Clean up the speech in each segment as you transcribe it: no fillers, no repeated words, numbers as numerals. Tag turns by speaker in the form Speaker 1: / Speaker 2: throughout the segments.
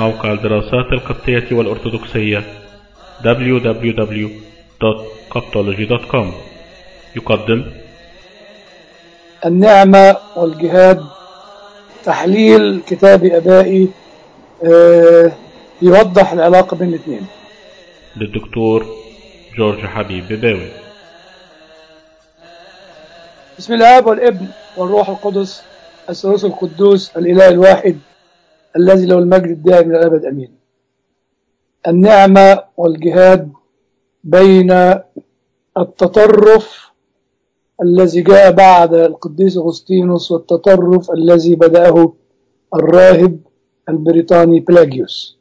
Speaker 1: موقع الدراسات القبطية والأرثوذكسية www.coptology.com يقدم
Speaker 2: النعمة والجهاد، تحليل كتاب أبائي يوضح العلاقة بين الاثنين،
Speaker 1: للدكتور جورج حبيب بباوي.
Speaker 2: بسم الآب والابن والروح القدس الثالوث القدوس الإله الواحد الذي له المجد الدائم إلى الأبد أمين. النعمة والجهاد بين التطرف الذي جاء بعد القديس أغسطينوس والتطرف الذي بدأه الراهب البريطاني بلاجيوس.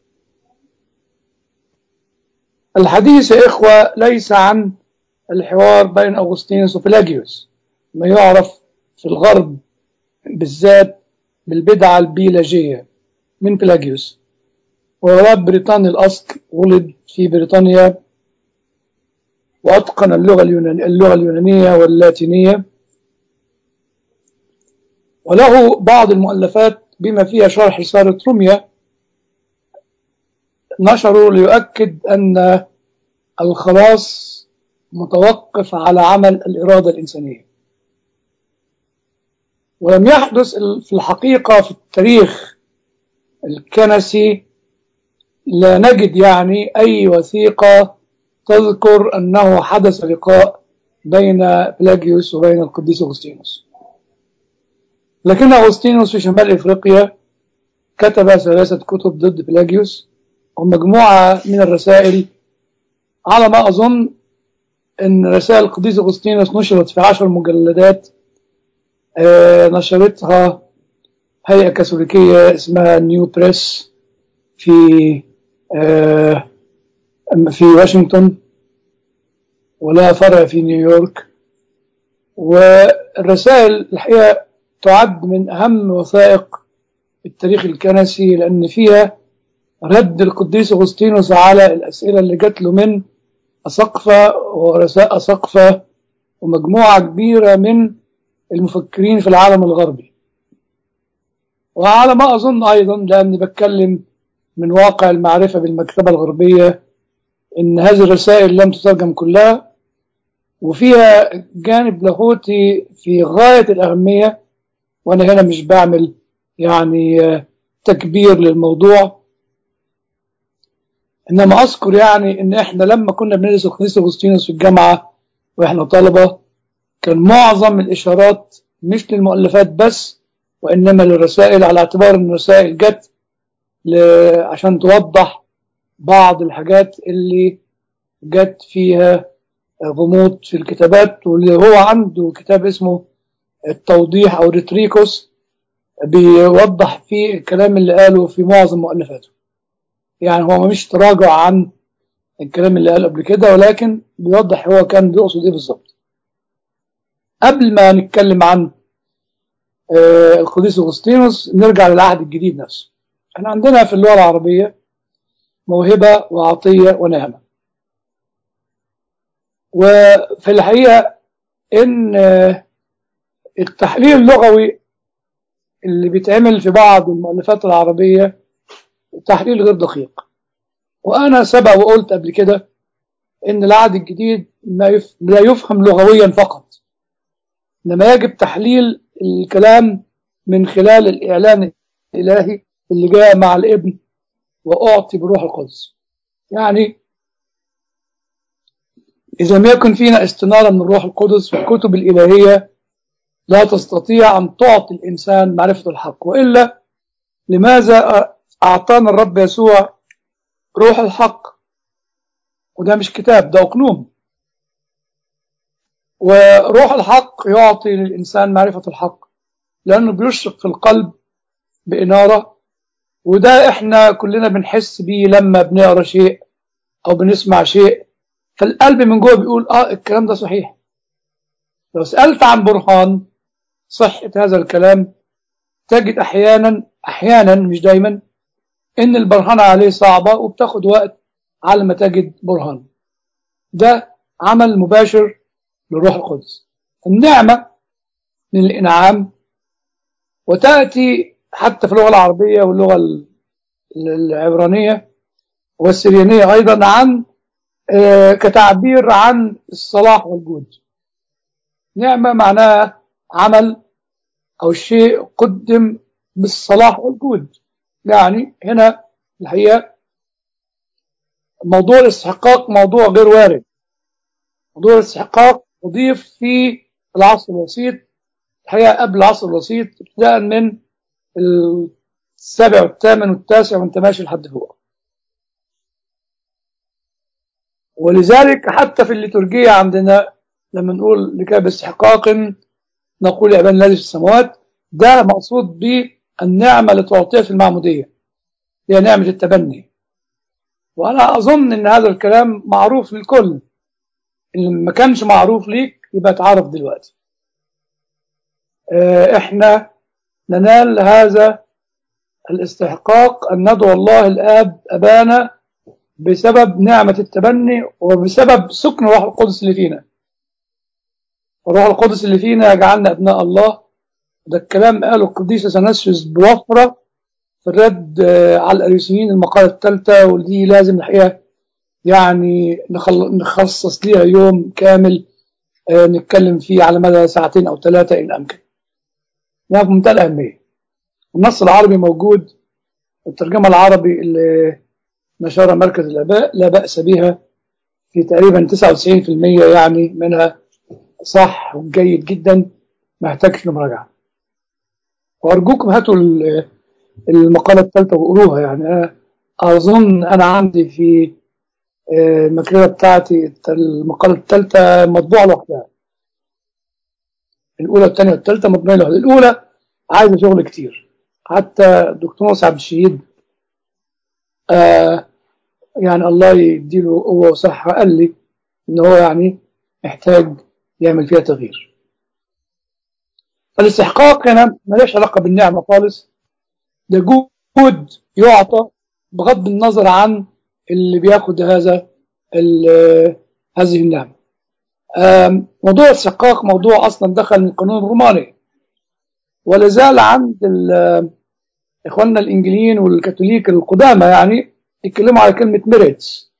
Speaker 2: الحديث يا إخوة ليس عن الحوار بين أغسطينوس وبلاجيوس، ما يعرف في الغرب بالذات بالبدعة البيلاجية من بلاجيوس. وهو بريطاني الأصل، ولد في بريطانيا وأتقن اللغة اليونانية واللاتينية، وله بعض المؤلفات بما فيها شرح رسالة روميا نشره ليؤكد أن الخلاص متوقف على عمل الإرادة الإنسانية. ولم يحدث في الحقيقة في التاريخ الكنسي، لا نجد يعني أي وثيقة تذكر أنه حدث لقاء بين بلاجيوس وبين القديس أغسطينوس. لكن أغسطينوس في شمال إفريقيا كتب 3 كتب ضد بلاجيوس ومجموعة من الرسائل. على ما أظن أن رسائل القديس أغسطينوس نشرت في 10 مجلدات، نشرتها هيئة كاثوليكية اسمها نيو بريس في واشنطن، ولا فرع في نيويورك. والرسائل الحقيقة تعد من أهم وثائق التاريخ الكنسي، لأن فيها رد القديس أغسطينوس على الأسئلة اللي جات له من أساقفة ورؤساء أساقفة ومجموعة كبيرة من المفكرين في العالم الغربي. وعلى ما أظن أيضا، لأني بتكلم من واقع المعرفة بالمكتبة الغربية، إن هذه الرسائل لم تترجم كلها، وفيها جانب لاهوتي في غاية الأهمية. وأنا هنا مش بعمل يعني تكبير للموضوع، إنما أذكر يعني إن إحنا لما كنا بندرس القديس أغسطينوس في الجامعة وإحنا طلبة، كان معظم الإشارات مش للمؤلفات بس، وإنما للرسائل، على اعتبار إن الرسائل جت عشان توضح بعض الحاجات اللي جت فيها غموض في الكتابات. واللي هو عنده كتاب اسمه التوضيح أو ريتريكوس بيوضح فيه الكلام اللي قاله في معظم مؤلفاته. يعني هو مش تراجع عن الكلام اللي قاله قبل كده، ولكن بيوضح هو كان بيقصد ايه بالظبط. قبل ما نتكلم عن القديس أغسطينوس، نرجع للعهد الجديد نفسه. احنا عندنا في اللغة العربية موهبة وعطية ونعمة، وفي الحقيقة ان التحليل اللغوي اللي بيتعمل في بعض المؤلفات العربية تحليل غير دقيق. وأنا سبق وقلت قبل كده إن العهد الجديد لا يفهم لغويا فقط، إنما يجب تحليل الكلام من خلال الإعلان الإلهي اللي جاء مع الابن وأعطي بروح القدس. يعني إذا ما يكن فينا استنارة من الروح القدس في الكتب الإلهية، لا تستطيع أن تعطي الإنسان معرفة الحق. وإلا لماذا أعطانا الرب يسوع روح الحق؟ وده مش كتاب، ده أقنوم. وروح الحق يعطي للإنسان معرفة الحق لأنه بيشرق في القلب بإنارة، وده إحنا كلنا بنحس بيه لما بنقرأ شيء أو بنسمع شيء، فالقلب من جوه بيقول الكلام ده صحيح. لو سألت عن برهان صحة هذا الكلام، تجد أحيانا مش دايما إن البرهان عليه صعبة وبتاخد وقت على ما تجد برهان. ده عمل مباشر للروح القدس. النعمة من الإنعام، وتأتي حتى في اللغة العربية واللغة العبرانية والسريانية أيضا عن كتعبير عن الصلاح والجود. نعمة معناها عمل أو شيء قدم بالصلاح والجود. يعني هنا الحقيقة موضوع الاستحقاق موضوع غير وارد. موضوع الاستحقاق أضيف في العصر الوسيط، الحقيقة قبل العصر الوسيط، ابتداء من السابع والثامن والتاسع وانت ماشي لحد فوق. ولذلك حتى في الليتورجية عندنا لما نقول لك باستحقاق نقول يا أبانا الذي في السماوات، ده مقصود بالنعمة اللي تعطيها في المعمودية، هي نعمة التبني. وأنا أظن أن هذا الكلام معروف للكل، اللي ما كانش معروف ليك يبقى اتعرف دلوقتي. احنا ننال هذا الاستحقاق أن ندعو الله الآب أبانا بسبب نعمة التبني وبسبب سكن الروح القدس اللي فينا. الروح القدس اللي فينا يجعلنا أبناء الله. ده الكلام قاله القديس اثناسيوس بوفرة في الرد على الأريوسيين المقالة الثالثة، ودي لازم الحقيقة يعني نخصص ليها يوم كامل نتكلم فيه على مدى 2 أو 3 إن أمكن. ده في منتهى الأهمية. النص العربي موجود، الترجمة العربي اللي نشرها مركز الآباء لا بأس بها، في تقريبا 99% يعني منها صح وجيد جدا، ما يحتاجش لمراجعة. وأرجوكم هاتوا المقالة الثالثة وقروها. يعني أنا أظن أنا عندي في المكتبة بتاعتي المقالة الثالثة مطبوعة لوحدها، الأولى والثانية والثالثة مطبوعة لوحدها. الأولى عايزة شغل كتير، حتى دكتور ناصر عبد الشهيد يعني الله يديله قوة وصحة قال لي إن هو يعني محتاج يعمل فيها تغيير. فالاستحقاق هنا ملاش علاقة بالنعمة خالص، ده جهد يعطى بغض النظر عن اللي بياخد هذه النعمة. موضوع الاستحقاق موضوع أصلا دخل من القانون الروماني، ولا زال عند إخواننا الإنجليين والكاثوليك القدامى يعني يتكلموا على كلمة ميريتس،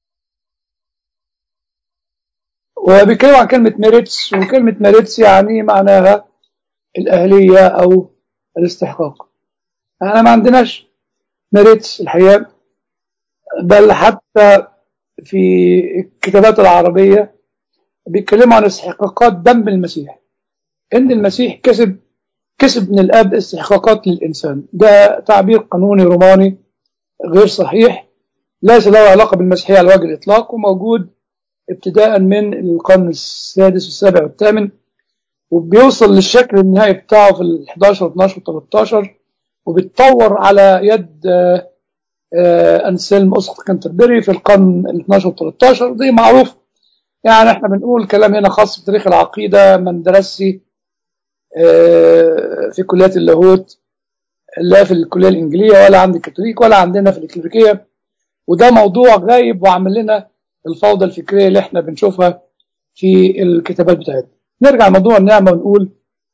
Speaker 2: وبيتكلموا عن كلمة ميريتس، وكلمة ميريتس يعني معناها الأهلية أو الاستحقاق. احنا ما عندناش ميريتس الحقيقة، بل حتى في الكتابات العربية بيتكلموا عن استحقاقات دم المسيح، ان المسيح كسب من الاب استحقاقات للانسان. ده تعبير قانوني روماني غير صحيح، ليس له علاقة بالمسيحية على وجه الاطلاق، وموجود ابتداء من القرن السادس والسابع والثامن، وبيوصل للشكل النهائي بتاعه في ال11 و12 و13، وبيتطور على يد أنسلم أسقف كانتربري في القرن ال 12 و 13. دي معروف. يعني احنا بنقول كلام هنا خاص بتاريخ العقيدة، من درسي في كليات اللاهوت، لا في الكلية الإنجليزية ولا عند الكاثوليك ولا عندنا في الكليريكية، وده موضوع غايب وعمل لنا الفوضى الفكرية اللي احنا بنشوفها في الكتابات بتاعتنا. نرجع لموضوع النعمة ونقول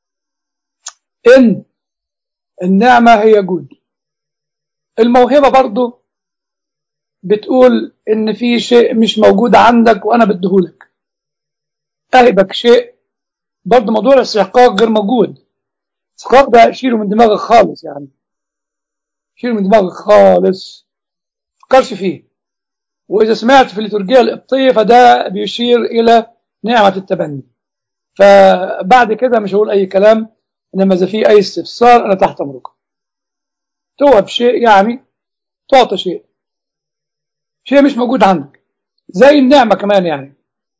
Speaker 2: إن النعمة هي جود. الموهبة برضو بتقول إن في شيء مش موجود عندك وأنا بديهولك، أهبك شيء. برضو موضوع الاستحقاق غير موجود. الاستحقاق ده شيله من دماغك خالص، يعني شيله من دماغك خالص، فكرش فيه. وإذا سمعت في الليتورجية القبطية فده بيشير إلى نعمة التبني. فبعد كده مش هقول أي كلام، إنما إذا في أي استفسار أنا تحت أمركم. توهب شيء يعني تعطى شيء مش موجود عندك، زي النعمة كمان يعني.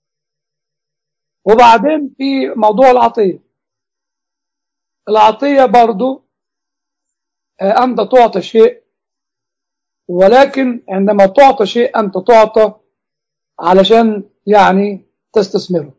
Speaker 2: وبعدين في موضوع العطية برضو أنت تعطى شيء، ولكن عندما تعطى شيء أنت تعطى علشان يعني تستثمره.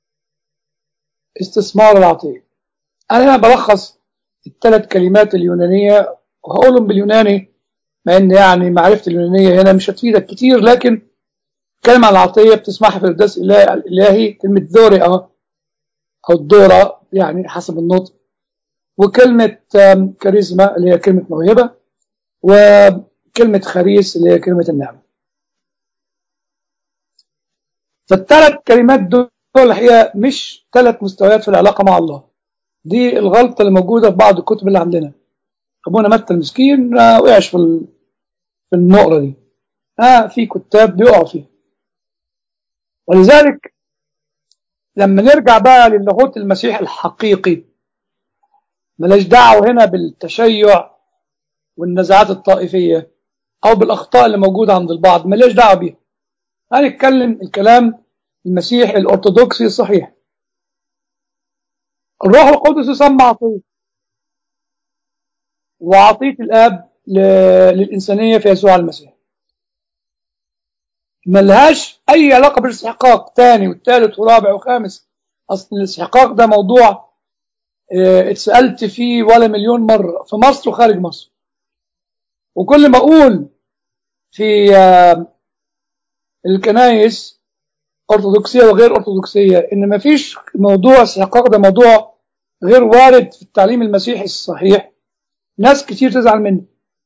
Speaker 2: استثمار العطية. أنا بلخص ال3 كلمات اليونانية وهقولهم باليوناني، مع ان يعني معرفة اليونانية هنا مش هتفيدك كتير، لكن كلمة العطية بتسمعها في القداس الإلهي كلمة ذورئة أو الدورة يعني حسب النطق، وكلمة كاريزما اللي هي كلمة موهبة، كلمة خريس اللي هي كلمة النعمة. فالثلاث كلمات دول هي مش ثلاث مستويات في العلاقة مع الله. دي الغلطة اللي موجودة في بعض الكتب اللي عندنا. أبونا متى المسكين وقعش في النقرة دي. في كتاب بيقعوا فيها. ولذلك لما نرجع بقى للاهوت المسيح الحقيقي، ملاش دعوة هنا بالتشيع والنزاعات الطائفية أو بالأخطاء اللي موجودة عند البعض، ملاش دعوة بيها. هنتكلم الكلام المسيحي الأرثوذكسي الصحيح. الروح القدس يسمى عطية، وعطية الآب للإنسانية في يسوع المسيح، ملهاش أي علاقة بالاستحقاق تاني والثالث ورابع وخامس. أصل الاستحقاق ده موضوع اتسألت فيه ولا مليون مرة في مصر وخارج مصر. وكل ما أقول في الكنائس أرثوذكسية وغير أرثوذكسية إن مفيش موضوع استحقاق، ده موضوع غير وارد في التعليم المسيحي الصحيح، ناس كتير تزعل مني.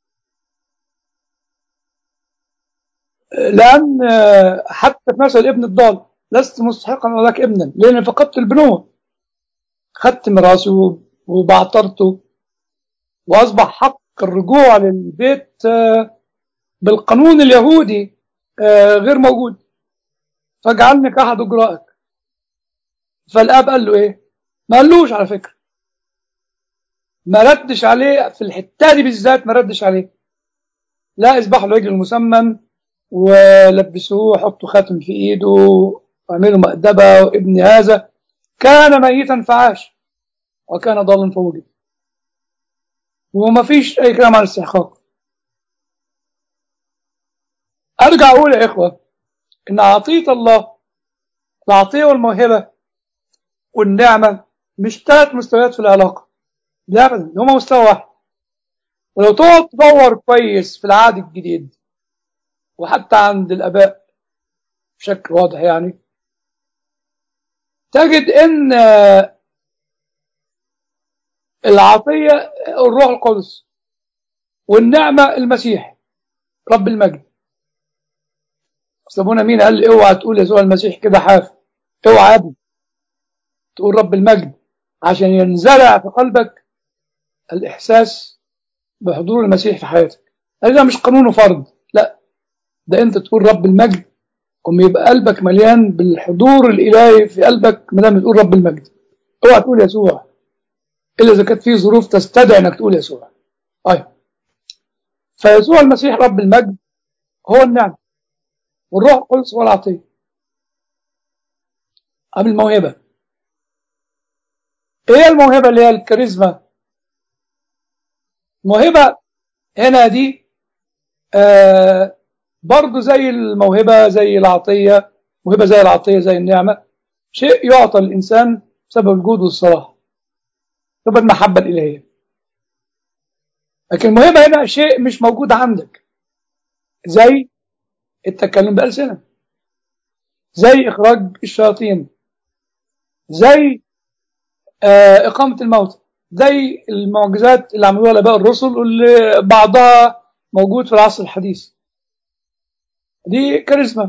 Speaker 2: لأن حتى في مثل ابن الضال، لست مستحقا أن لك ابنا لأن فقدت البنوة، خدت ميراثي وبعترته، وأصبح حق الرجوع للبيت بالقانون اليهودي غير موجود، فاجعلني كأحد أجرائك. فالآب قال له إيه؟ ما قالوش على فكرة، ما ردش عليه في الحتة دي بالذات، ما ردش عليه. لا، اذبحوا العجل المسمن ولبسوه وحطوا خاتم في ايده وعملوا مأدبة، وابن هذا كان ميتا فعاش وكان ضالا فوجد. وما فيش اي كلام عن الاستحقاق. ارجع اقول يا اخوة ان عطية الله، العطية والموهبة والنعمة مش 3 مستويات في العلاقة، لا ابدا، هما مستوى واحد. ولو تقعد تدور كويس في العهد الجديد وحتى عند الاباء بشكل واضح، يعني تجد ان العطية الروح القدس، والنعمة المسيح رب المجد. سابونا مين قال لي اوعى تقول يسوع المسيح كده حاف، اوعى يا ابني تقول رب المجد، عشان ينزرع في قلبك الإحساس بحضور المسيح في حياتك. ده مش قانون وفرض، لا، ده انت تقول رب المجد قم يبقى قلبك مليان بالحضور الإلهي في قلبك ما دام تقول رب المجد. اوعى تقول يسوع إلا إذا كانت فيه ظروف تستدعي انك تقول يسوع. فيسوع المسيح رب المجد هو النعمة، والروح القدس هو العطية. أم الموهبة، ايه الموهبة اللي هي الكاريزما؟ موهبة هنا دي برضو زي الموهبة زي العطية، موهبة زي العطية زي النعمة، شيء يعطى الإنسان بسبب الجود والصلاح، بسبب المحبة الإلهية. لكن الموهبة هنا شيء مش موجود عندك، زي التكلم بألسنة، زي إخراج الشياطين، زي إقامة الموتى، زي المعجزات اللي عملوها الآباء الرسل واللي بعضها موجود في العصر الحديث. دي كاريزما.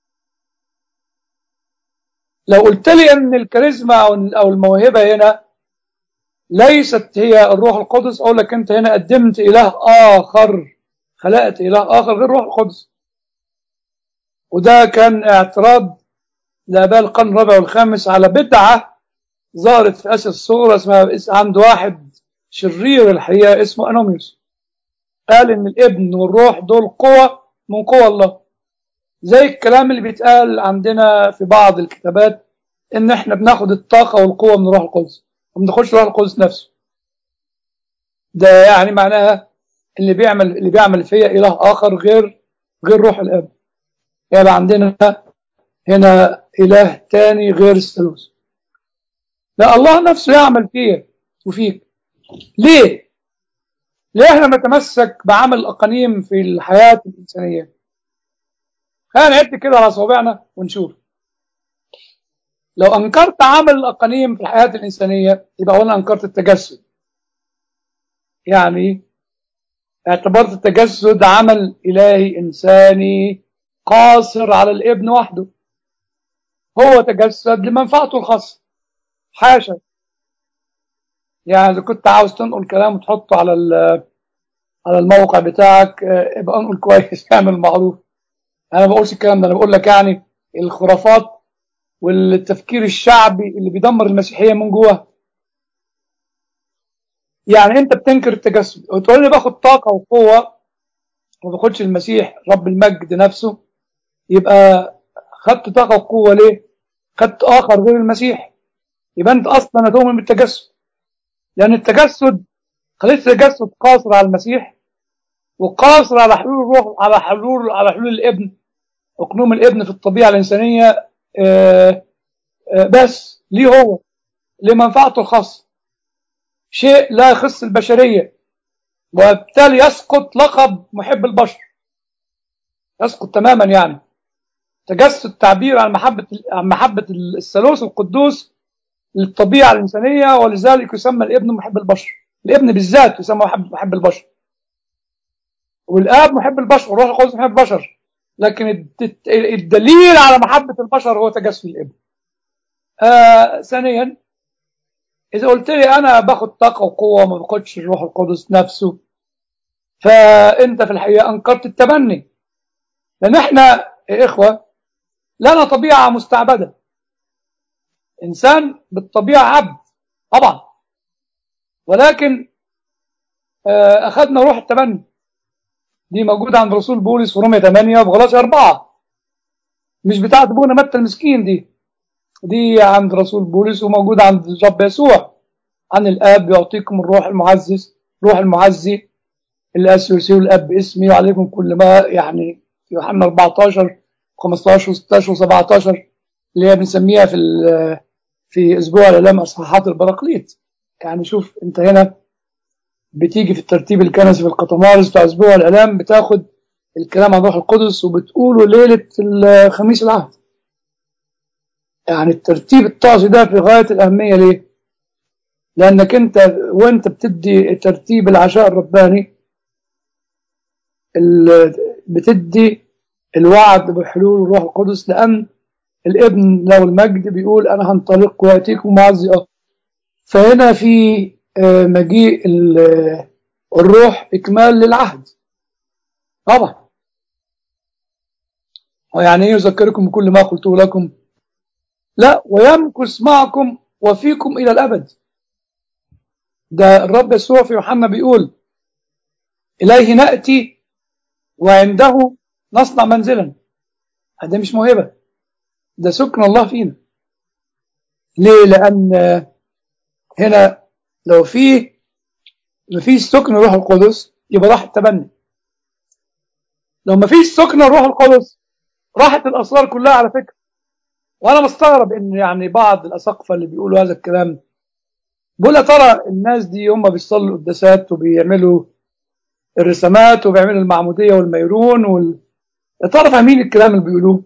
Speaker 2: لو قلت لي ان الكاريزما او الموهبه هنا ليست هي الروح القدس، اقول لك انت هنا قدمت اله اخر، خلقت اله اخر غير الروح القدس. وده كان اعتراض لاباء القرن الرابع والخامس على بدعه ظهرت في اسيا الصغرى اسمها عند واحد شرير الحقيقه اسمه انوميوس. قال ان الابن والروح دول قوه من قوى الله، زي الكلام اللي بيتقال عندنا في بعض الكتابات ان احنا بناخد الطاقه والقوه من الروح القدس وما بناخدش الروح القدس نفسه. ده يعني معناها اللي بيعمل فيا اله اخر غير روح الاب. يعني عندنا هنا اله تاني غير الثالوث. لا، الله نفسه يعمل فيا وفيك. ليه احنا نتمسك بعمل الاقانيم في الحياه الانسانيه؟ خلينا نعد كده على صوابعنا ونشوف. لو انكرت عمل الاقانيم في الحياه الانسانيه يبقى هنا انكرت التجسد. يعني اعتبرت التجسد عمل إلهي إنساني قاصر على الابن وحده، هو تجسد لمنفعته الخاصة. حاشا، يعني إذا كنت عاوز تنقل كلام وتحطه على الموقع بتاعك، ابقى انقل كويس، اعمل معروف. انا ما بقولش الكلام ده، انا بقول لك يعني الخرافات والتفكير الشعبي اللي بيدمر المسيحية من جوه. يعني انت بتنكر التجسد وتقول لي باخد طاقة وقوة وما باخدش المسيح رب المجد نفسه، يبقى خدت طاقة وقوة ليه؟ خدت آخر غير المسيح، يبقى انت اصلا هتؤمن بالتجسد، لان التجسد خليت التجسد قاصر على المسيح وقاصر على حلول الروح، على حلول الابن، اقنوم الابن في الطبيعة الإنسانية، بس ليه هو لمنفعته الخاصة، شيء لا يخص البشرية، وبالتالي يسقط لقب محب البشر، يسقط تماما. يعني تجسد تعبير عن محبة الثالوث القدوس للطبيعة الإنسانية، ولذلك يسمى الابن محب البشر، الابن بالذات يسمى محب البشر، والآب محب البشر، والروح القدس محب البشر، لكن الدليل على محبة البشر هو تجسد الابن. ثانيا، إذا قلت لي أنا باخد طاقة وقوة وما باخدش الروح القدس نفسه، فأنت في الحقيقة أنكرت التبني، لأن إحنا يا إخوة لنا طبيعة مستعبدة، إنسان بالطبيعة عبد طبعا، ولكن أخذنا روح التبني، دي موجودة عند رسول بولس في رومية 8 وغلاطية 4، مش بتاعت ابونا متى المسكين، دي عند رسول بولس وموجودة عند الرب يسوع، عن الآب يعطيكم الروح المعزز، روح المعزي اللي أسيرسيه الأب باسمي وعليكم كل ما، يعني يوحنا 14 15 16 و17 اللي هي بنسميها في أسبوع الآلام أصحاحات البراقليط. يعني شوف أنت هنا بتيجي في الترتيب الكنسي في القطمارس بتاع أسبوع الآلام، بتاخد الكلام عن روح القدس وبتقوله ليلة الخميس العهد. يعني الترتيب الطقسي ده في غاية الأهمية. ليه؟ لأنك أنت وأنت بتدي ترتيب العشاء الرباني بتدي الوعد بحلول الروح القدس، لأن الابن له المجد بيقول أنا هنطلق وأتيكم معزي أخر. فهنا في مجيء الروح إكمال للعهد طبعا. ويعني إيه يذكركم بكل ما قلته لكم؟ لا، ويمكث معكم وفيكم إلى الأبد. ده الرب يسوع في يوحنا بيقول إليه نأتي وعنده نصنع منزلا. هذا مش موهبة، ده سكن الله فينا. ليه؟ لأن هنا لو مفيش سكن الروح القدس يبقى راح التبني، لو مفيش سكن الروح القدس راحت الأسرار كلها على فكرة. وأنا مستغرب إن يعني بعض الأساقفة اللي بيقولوا هذا الكلام، بقول يا ترى الناس دي هم بيصلوا القداسات وبيعملوا الرسامات وبيعملوا المعمودية والميرون يا ترى فاهمين الكلام اللي بيقولوه؟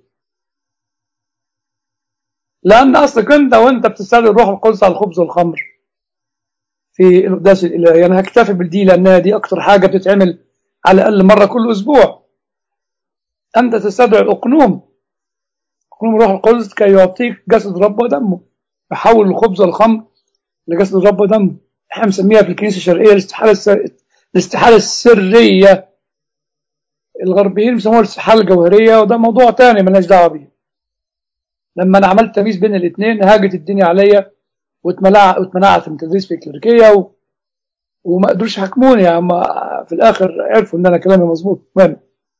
Speaker 2: لأن أصلك أنت وأنت بتستخدم الروح القدس على الخبز والخمر في القداس الإلهي. أنا هكتفي بالدي لأنها دي أكتر حاجة بتتعمل على الأقل مرة كل أسبوع. أنت تستدعي الأقنوم الروح القدس كي يعطيك جسد رب ودمه، يحول الخبز والخمر لجسد رب ودمه. احنا بنسميها في الكنيسة الشرقية الاستحالة السرية، الغربيين بيسموها الاستحالة الجوهرية، وده موضوع تاني مالناش دعوة بيه. لما أنا عملت تمييز بين الاثنين هاجت الدنيا عليا واتمنعت من تدريس في الكليريكية وما قدروش يحكموني، يعني في الآخر عرفوا إن أنا كلامي مظبوط. المهم،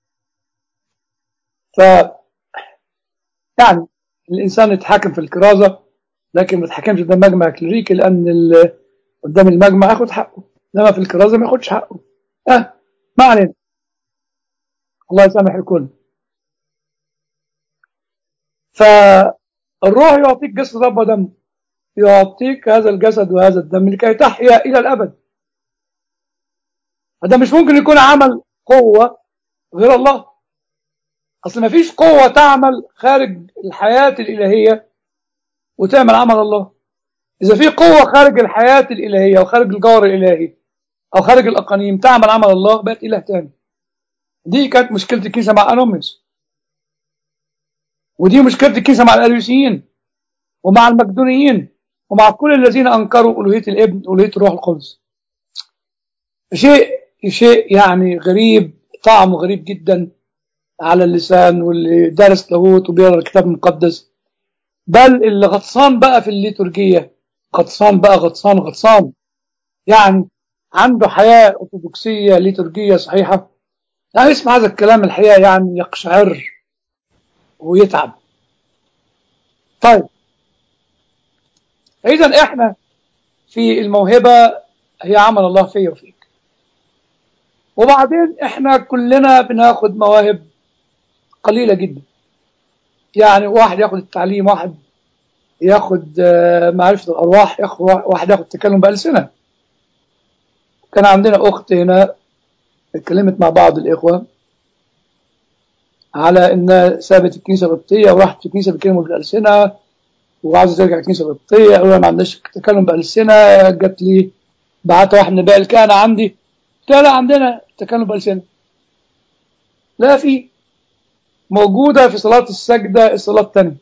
Speaker 2: يعني الإنسان يتحاكم في الكرازة لكن ما يتحكمش قدام مجمع كليريكي، لأن قدام المجمع ياخد حقه، إنما في الكرازة ما ياخدش حقه. ما علينا، الله يسامح الكل. فالروح يعطيك جسد رب ودم، يعطيك هذا الجسد وهذا الدم لكي تحيا إلى الأبد. هذا مش ممكن يكون عمل قوة غير الله. أصل ما فيش قوة تعمل خارج الحياة الإلهية وتعمل عمل الله. إذا في قوة خارج الحياة الإلهية وخارج الجوهر الإلهي أو خارج الأقانيم تعمل عمل الله بقت إله تاني. دي كانت مشكلة الكنيسة مع أنوميوس، ودي مشكلة الكنيسة مع الأريوسيين ومع المقدونيين ومع كل الذين أنكروا ألوهية الابن وألوهية الروح القدس. شيء يعني غريب، طعمه غريب جدا على اللسان، واللي دارس لاهوت وبيقرا الكتاب المقدس، بل اللي غطسان بقى في الليتورجية، غطسان بقى غطسان يعني عنده حياة أرثوذكسية ليتورجية صحيحة، يعني يسمع هذا الكلام الحقيقة يعني يقشعر ويتعب. طيب إذا إحنا في الموهبة هي عمل الله فيا وفيك، وبعدين إحنا كلنا بناخد مواهب قليلة جدا. يعني واحد ياخد التعليم، واحد ياخد معرفة الأرواح، واحد ياخد تكلم بألسنة. كان عندنا أخت هنا اتكلمت مع بعض الإخوة على إن سابت الكنيسة القبطية وراحت في الكنيسة بتكلموا بالألسنة وعاوزة ترجع الكنيسة القبطية، أقول ما عندناش تكلم بألسنة. جت لي بعت واحد من باقي الكهنة عندي، قلت لا عندنا تكلم بألسنة، لا في موجودة في صلاة السجدة الصلاة الثانية.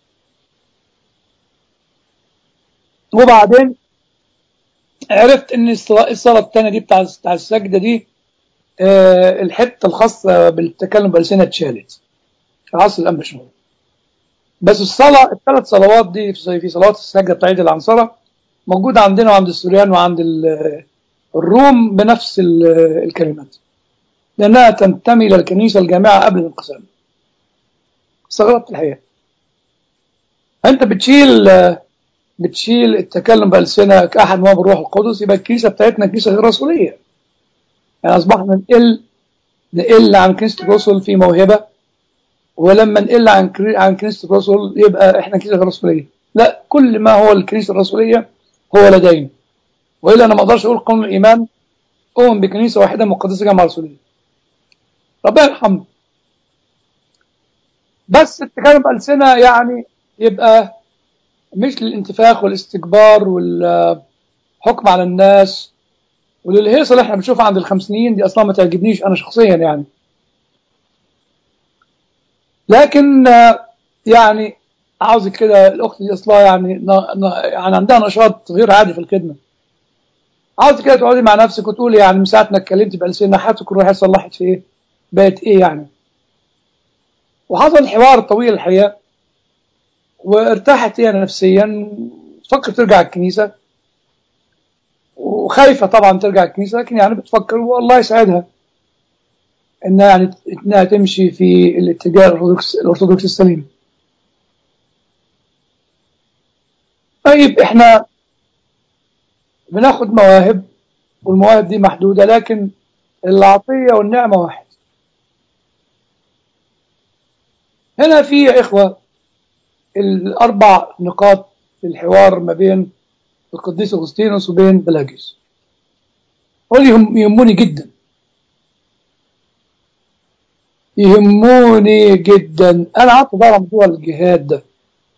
Speaker 2: وبعدين عرفت ان الصلاة الثانية دي بتاع السجدة دي الحتة الخاصة بالتكلم بألسنة اتشالت في عصر الأنبا شنودة. بس الثلاث صلوات دي في صلوات السجدة بتاع عيد العنصرة موجودة عندنا وعند السوريان وعند الروم بنفس الكلمات، لأنها تنتمي للكنيسة الجامعة قبل الانقسام. استغربت الحقيقة. أنت بتشيل التكلم بألسنة كأحد مواهب الروح القدس، يبقى الكنيسة بتاعتنا كنيسة غير رسولية. يعني أصبحنا نقل عن كنيسة الرسل في موهبة، ولما نقل عن كنيسة الرسل يبقى إحنا كنيسة غير رسولية. لا، كل ما هو الكنيسة الرسولية هو لدينا، وإلا أنا ما أقدرش أقول قانون الإيمان أؤمن بكنيسة واحدة مقدسة جامعة رسولية. ربنا يرحمنا. بس التكلم بألسنة يعني يبقى مش للانتفاخ والاستكبار والحكم على الناس وللهيصة اللي احنا بنشوفها عند الخمسينيين دي، أصلا ما تعجبنيش أنا شخصيا يعني. لكن يعني عاوز كده الأخت دي أصلا يعني يعني عندها نشاط غير عادي في الخدمة. عاوز كده تقعدي مع نفسك وتقولي يعني من ساعة ما اتكلمت بألسنة حياتك الروحية صلحت في إيه؟ بقت إيه يعني؟ وحصل حوار طويل الحقيقة، وارتاحت هي نفسيا، تفكر ترجع الكنيسة، وخايفة طبعا ترجع الكنيسة، لكن يعني بتفكر والله يساعدها انها تمشي في الاتجاه الارثوذكسي السليم. طيب احنا بناخد مواهب، والمواهب دي محدودة، لكن العطية والنعمة واحد. هنا في يا إخوة الأربع نقاط في الحوار ما بين القديس أغسطينوس وبين بلاجيوس، واللي يهموني جدا، يهموني جدا. أنا قعدت أدور على موضوع الجهاد ده،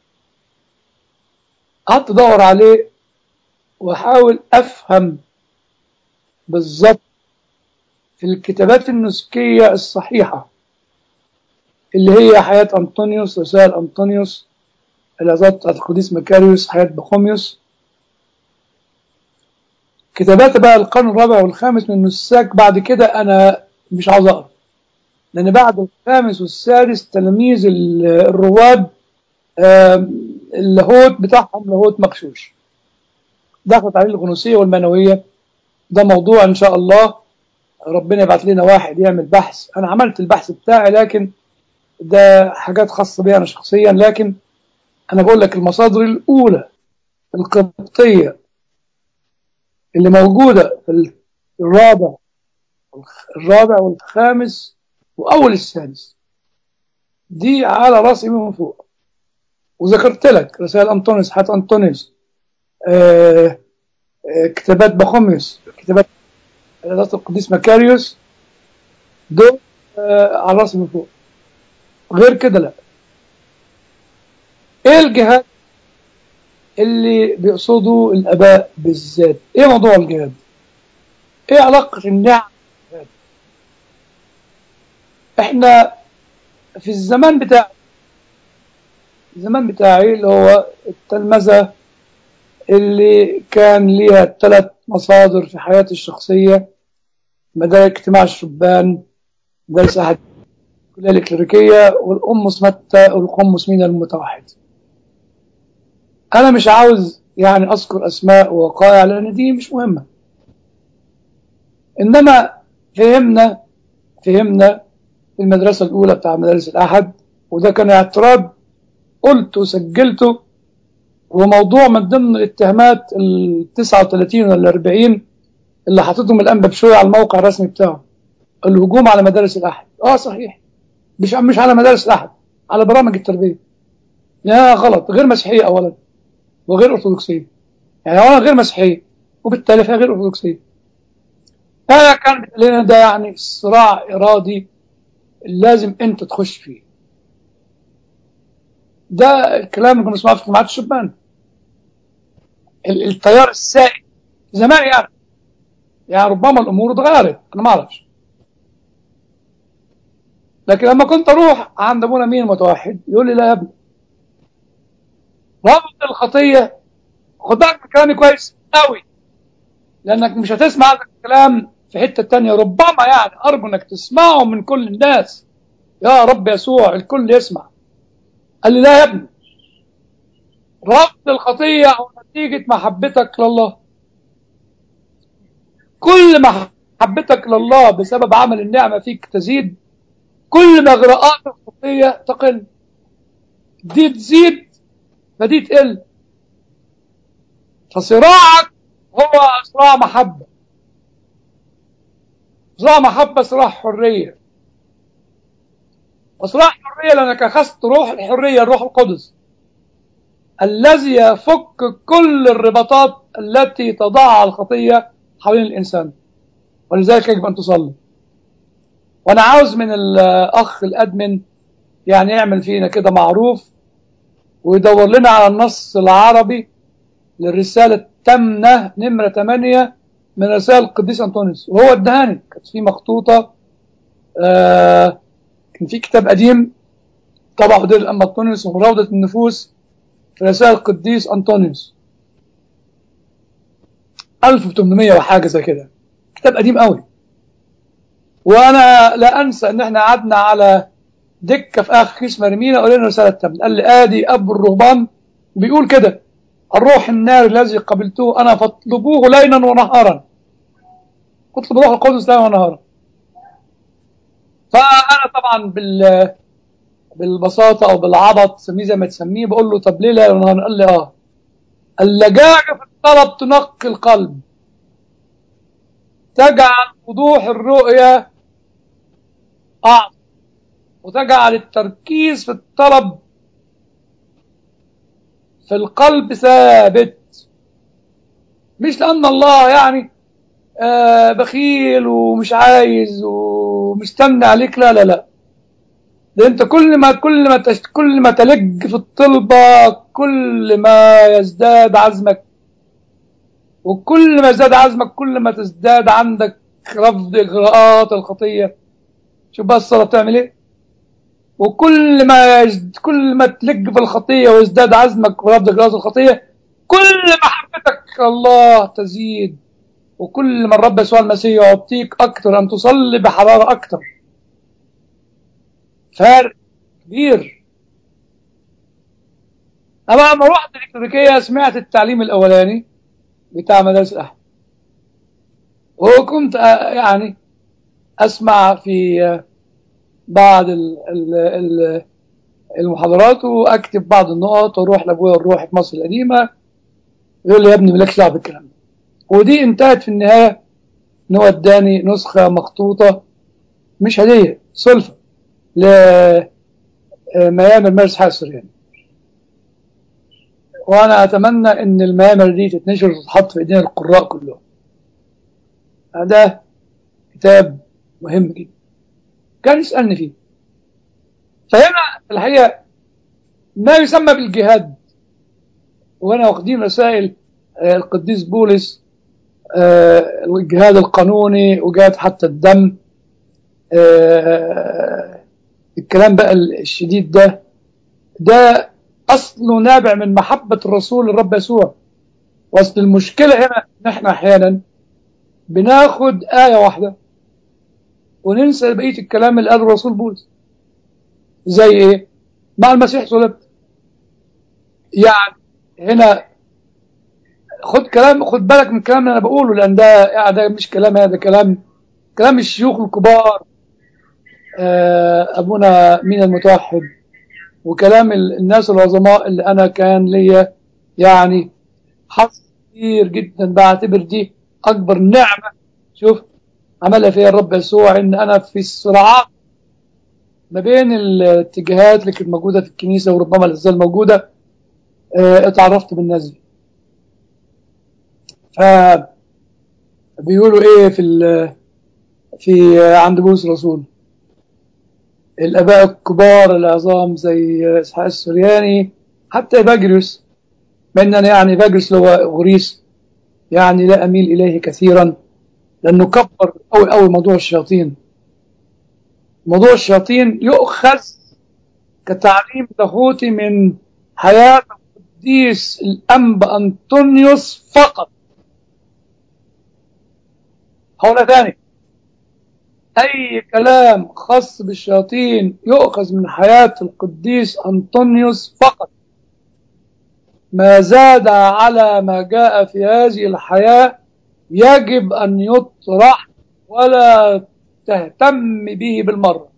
Speaker 2: قعدت أدور عليه وأحاول أفهم بالظبط في الكتابات النسكية الصحيحة اللي هي حياة أنطونيوس، رسائل أنطونيوس، العظات بتاعت القديس مكاريوس، حياة بخوميوس، كتابات بقى القرن الرابع والخامس من النساك. بعد كده أنا مش عاوز أقرأ، لأن بعد الخامس والسادس تلاميذ الرواد اللاهوت بتاعهم لاهوت مغشوش، دخلت عليه الغنوصية والمنوية. ده موضوع إن شاء الله ربنا يبعت لنا واحد يعمل بحث. أنا عملت البحث بتاعي، لكن ده حاجات خاصة بي أنا شخصيا، لكن أنا بقول لك المصادر الأولى القبطية اللي موجودة في الرابع والخامس وأول السادس، دي على راسي من فوق. وذكرت لك رسائل أنطونيوس، حياة أنطونيوس، كتابات بخوميوس، كتابات رسالة القديس مكاريوس، دول على راسي من فوق. غير كده لا. ايه الجهاد اللي بيقصدوا الاباء بالذات؟ ايه موضوع الجهاد؟ ايه علاقة النعم؟ احنا في الزمان بتاعي اللي هو التلمذة، اللي كان ليها 3 مصادر في حياتي الشخصية: مدارس اجتماع الشبان، مدارس أحد الكلية الإكليريكية، والقمص متى والقمص مينا المتوحد. أنا مش عاوز يعني أذكر أسماء ووقائع لأن دي مش مهمة، إنما فهمنا المدرسة الأولى بتاع مدارس الأحد، وده كان اعتراض قلته وسجلته، وموضوع من ضمن الاتهامات 39 ولا 40 اللي حطيتهم الأنبا بشوية على الموقع الرسمي بتاعه: الهجوم على مدارس الأحد. صحيح، مش على مدارس الأحد، على برامج التربية. لا، غلط، غير مسيحية أولا وغير أرثوذكسية. يعني أولا غير مسيحية وبالتالي فيها غير أرثوذكسية. هذا كان لنا ده يعني صراع إرادي لازم أنت تخش فيه. ده الكلام اللي كنا بنسمعه في اجتماعات الشبان، التيار السائد زمان يعني ربما الأمور اتغيرت، أنا ما أعرفش. لكن لما كنت أروح عند أبونا مين متوحد يقول لي: لا يا ابني، رفض الخطية، خد بالك من كلامي كويس قوي، لأنك مش هتسمع هذا الكلام في حتة تانية، ربما يعني أرجو أنك تسمعه من كل الناس. يا رب يسوع الكل يسمع. قال لي: لا يا ابني، رفض الخطية هو نتيجة محبتك لله. كل ما محبتك لله بسبب عمل النعمة فيك تزيد، كل ما إغراءات الخطية تقل. دي تزيد فدي تقل. فصراعك هو صراع محبة، صراع حرية. وصراع حرية لأنك أخذت روح الحرية، الروح القدس الذي يفك كل الرباطات التي تضعها الخطية حوالين الإنسان، ولذلك يجب أن تصلي. وأنا عاوز من الأخ الأدمن يعني يعمل فينا كده معروف ويدور لنا على النص العربي للرسالة التامنة نمرة 8 من رسائل القديس أنطونيوس، وهو ادهاني، كانت فيه مخطوطة. كان في كتاب قديم طبع بدير الأنبا أنطونيوس ومراودة النفوس في رسائل القديس أنطونيوس 1800 وحاجة زي كده، كتاب قديم قوي. وأنا لا أنسى إن إحنا قعدنا على دكة في آخر كيس مرمينا قال لنا رسالة تامنة، قال لي: آدي أب الرهبان بيقول كده: الروح النار الذي قبلته أنا فاطلبوه ليلا ونهارا. اطلب روح القدس ليلا ونهارا. فأنا طبعا بالبساطة أو بالعبط، سميه زي ما تسميه، بقول له: طب ليه ليلا ونهارا؟ قال لي: اللجاجة في الطلب تنقي القلب، تجعل وضوح الرؤية أعظم، وتجعل التركيز في الطلب في القلب ثابت. مش لأن الله يعني بخيل ومش عايز ومستنى عليك، لا لا لا. ده انت كل ما تلج في الطلبة كل ما يزداد عزمك، وكل ما يزداد عزمك كل ما تزداد عندك رفض إغراءات الخطية. شوف بقى الصلاة بتعمل ايه. كل ما تلج في الخطية ويزداد عزمك ورفض إغراءات الخطية، كل محبتك الله تزيد، وكل ما الرب يسوع المسيح يعطيك أكثر أن تصلي بحرارة أكثر. فرق كبير. أنا لما رحت الإكليريكية سمعت التعليم الأولاني بتاع مدارس الأحد، وكنت يعني أسمع في بعض المحاضرات وأكتب بعض النقط وأروح لأبويا الروحي في مصر القديمة يقول لي: يا ابني مالكش دعوة بالكلام ده. ودي انتهت في النهاية إن هو اداني نسخة مخطوطة، مش هدية، سلفة لميامر مارس حاسر يعني. وأنا أتمنى إن الميامر دي تتنشر وتتحط في إيدين القراء كلهم. هذا كتاب مهم جدا، كان يسألني فيه. فهنا الحقيقة ما يسمى بالجهاد، وأنا واخدين رسائل القديس بولس الجهاد القانوني وجهاد حتى الدم. الكلام بقى الشديد ده أصله نابع من محبة الرسول للرب يسوع. وأصل المشكلة هنا إن إحنا أحيانا بناخد آية واحدة وننسى بقية الكلام اللي قاله الرسول بولس. زي إيه؟ مع المسيح صلبت. يعني هنا خد بالك من الكلام اللي أنا بقوله، لأن ده مش كلام، هذا كلام الشيوخ الكبار، أبونا مين المتوحد، وكلام الناس العظماء اللي أنا كان ليا يعني حظ كتير جدا، بعتبر دي أكبر نعمة شوف عملها فيها الرب يسوع، إن أنا في الصراعات ما بين الاتجاهات اللي كانت موجودة في الكنيسة وربما لا تزال موجودة، اتعرفت بالناس دي. فبيقولوا إيه في عند بولس الرسول، الآباء الكبار العظام زي إسحاق السرياني، حتى باجريوس، بأن أنا يعني باجريوس اللي هو غريس يعني لا أميل إليه كثيرا، لأنه كبر أوي موضوع الشياطين. موضوع الشياطين يؤخذ كتعليم لاهوتي من حياة القديس الأنبا أنطونيوس فقط. هقولها تاني، أي كلام خاص بالشياطين يؤخذ من حياة القديس أنطونيوس فقط. ما زاد على ما جاء في هذه الحياة يجب أن يطرح ولا تهتم به بالمرة،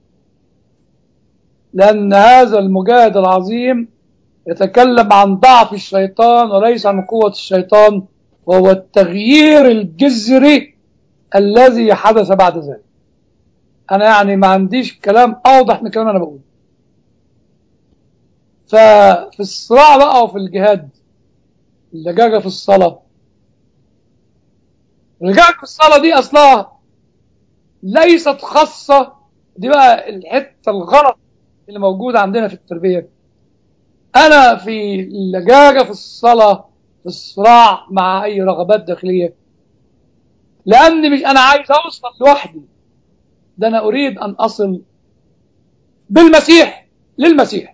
Speaker 2: لأن هذا المجاهد العظيم يتكلم عن ضعف الشيطان وليس عن قوة الشيطان، وهو التغيير الجذري الذي حدث بعد ذلك. أنا يعني ما عنديش كلام أوضح من الكلام أنا بقوله. ففي الصراع بقى وفي الجهاد، اللجاجة في الصلاة، اللجاجة في الصلاة دي أصلها ليست خاصة، دي بقى الحتة الغلط اللي موجودة عندنا في التربية. أنا في اللجاجة في الصلاة في الصراع مع أي رغبات داخلية، لأني مش أنا عايز أوصل لوحدي، ده أنا أريد أن أصل بالمسيح للمسيح.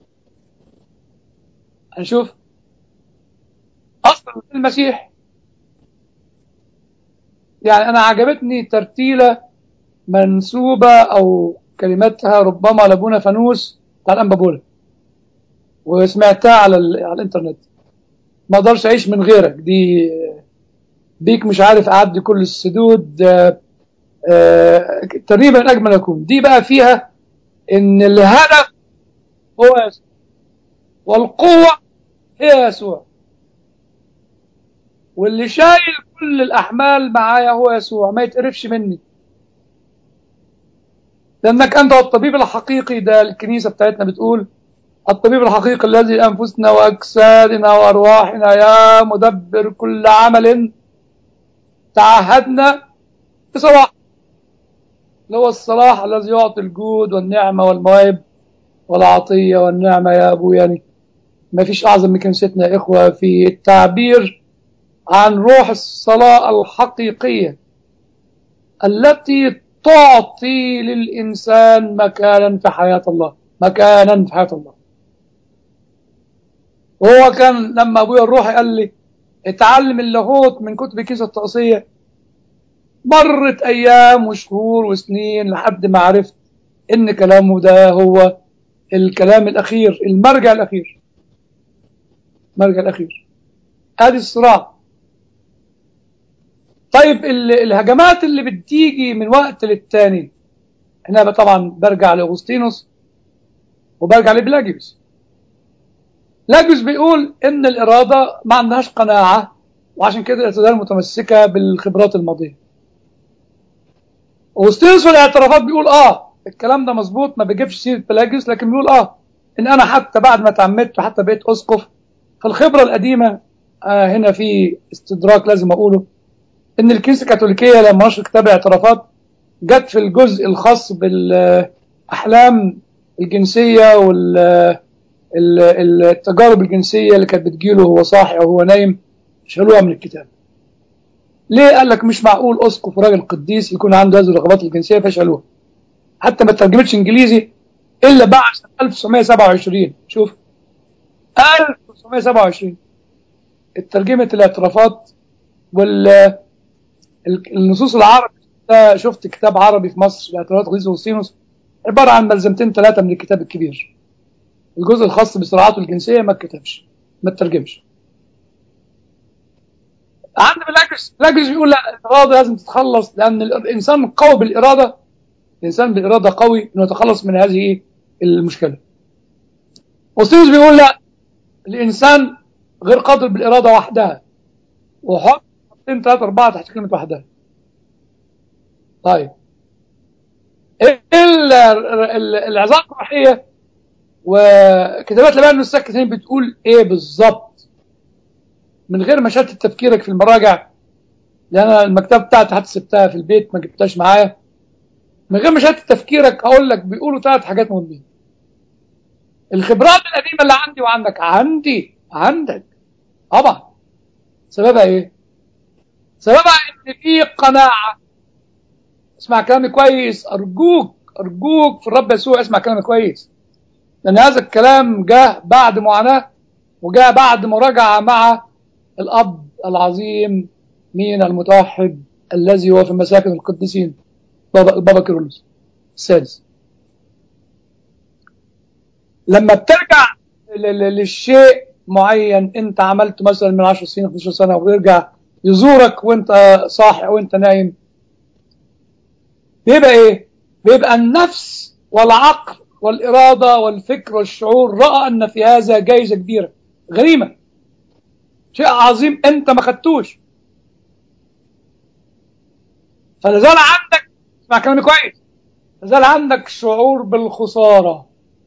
Speaker 2: هنشوف أصل للمسيح. يعني أنا عجبتني ترتيلة منسوبة أو كلماتها ربما لابونا فانوس بتاع الأنبا بولا، وسمعتها على الإنترنت. ما أقدرش أعيش من غيرك، دي بيك مش عارف أعدي كل السدود، تقريبا أجمل يكون. دي بقى فيها إن الهدف هو يسوع والقوة هي يسوع، واللي شايل كل الأحمال معايا هو يسوع، ما يتقرفش مني، لأنك أنت الطبيب الحقيقي. ده الكنيسة بتاعتنا بتقول الطبيب الحقيقي الذي أنفسنا وأجسادنا وأرواحنا يا مدبر كل عمل تعهدنا بصلاح، اللي هو الصلاح الذي يعطي الجود والنعمة والمواهب والعطية والنعمة يا أبو. يعني ما فيش أعظم من كنيستنا يا إخوة في التعبير عن روح الصلاة الحقيقية التي تعطي للإنسان مكانا في حياة الله، مكانا في حياة الله. وهو كان لما أبويا الروحي قال لي اتعلم اللاهوت من كتب الكنيسة التقصية، مرت أيام وشهور وسنين لحد ما عرفت إن كلامه ده هو الكلام الأخير، المرجع الأخير، المرجع الأخير. هذه الصراع. طيب الهجمات اللي بتيجي من وقت للتاني، هنا طبعا برجع لأغسطينوس وبرجع لبلاجيوس. لاجيوس بيقول إن الإرادة ما عندهاش قناعة، وعشان كده تزال متمسكة بالخبرات الماضية. أغسطينوس في الاعترافات بيقول الكلام ده مظبوط، ما بيجيبش سيرة بلاجيوس، لكن بيقول إن أنا حتى بعد ما تعمدت وحتى بقيت أسقف، فالخبرة القديمة هنا في استدراك لازم أقوله، إن الكنيسة الكاثوليكية لما نشر كتاب اعترافات جت في الجزء الخاص بالأحلام الجنسية والتجارب الجنسية اللي كانت بتجيله وهو صاحي أو هو نايم، شالوها من الكتاب. ليه؟ قال لك مش معقول اسقف وراجل قديس يكون عنده هذه الرغبات الجنسيه فشلوها. حتى ما ترجمتش انجليزي الا بعد 1927. شوف 1927 اترجمت الاعترافات والنصوص العربي. شفت كتاب عربي في مصر اعترافات قديس اغسطينوس، عباره عن ملزمتين ثلاثه من الكتاب الكبير. الجزء الخاص بصراعاته الجنسيه ما اتكتبش، ما اترجمش. عند بلاجس بيقول لا، الاراده لازم تتخلص، لان الانسان قوي بالاراده، الانسان بالاراده قوي انه يتخلص من هذه المشكله. اغسطينوس بيقول لا، الانسان غير قادر بالاراده وحدها، وحط خطين ثلاثه اربعه تحت كلمه وحدها. طيب العظات الروحيه وكتابات الاباء المستكثرين بتقول ايه بالظبط من غير ما شتت تفكيرك في المراجع، لان انا المكتبه بتاعتي حتى سبتها في البيت ما جبتهاش معايا. من غير ما شتت تفكيرك هقول لك بيقولوا ثلاث حاجات مهمين. الخبرات القديمه اللي عندي وعندك، عندك طبعا، سببها ايه؟ سببها ان في قناعه. اسمع كلامي كويس، ارجوك في الرب يسوع اسمع كلامي كويس، لان هذا الكلام جاء بعد معاناه، وجاء بعد مراجعه مع الاب العظيم مين المتوحد الذي هو في مساكن القديسين، بابا كيرلس السادس. لما بترجع للشيء معين انت عملته مثلا من 10 سنين 15 سنه، ويرجع يزورك وانت صاحي وانت نايم، بيبقى ايه؟ بيبقى النفس والعقل والاراده والفكر والشعور راى ان في هذا جائزه كبيره، غريمه، شيء عظيم انت ما خدتوش. فلازال عندك، اسمع كلامي كويس، لازال عندك شعور بالخساره.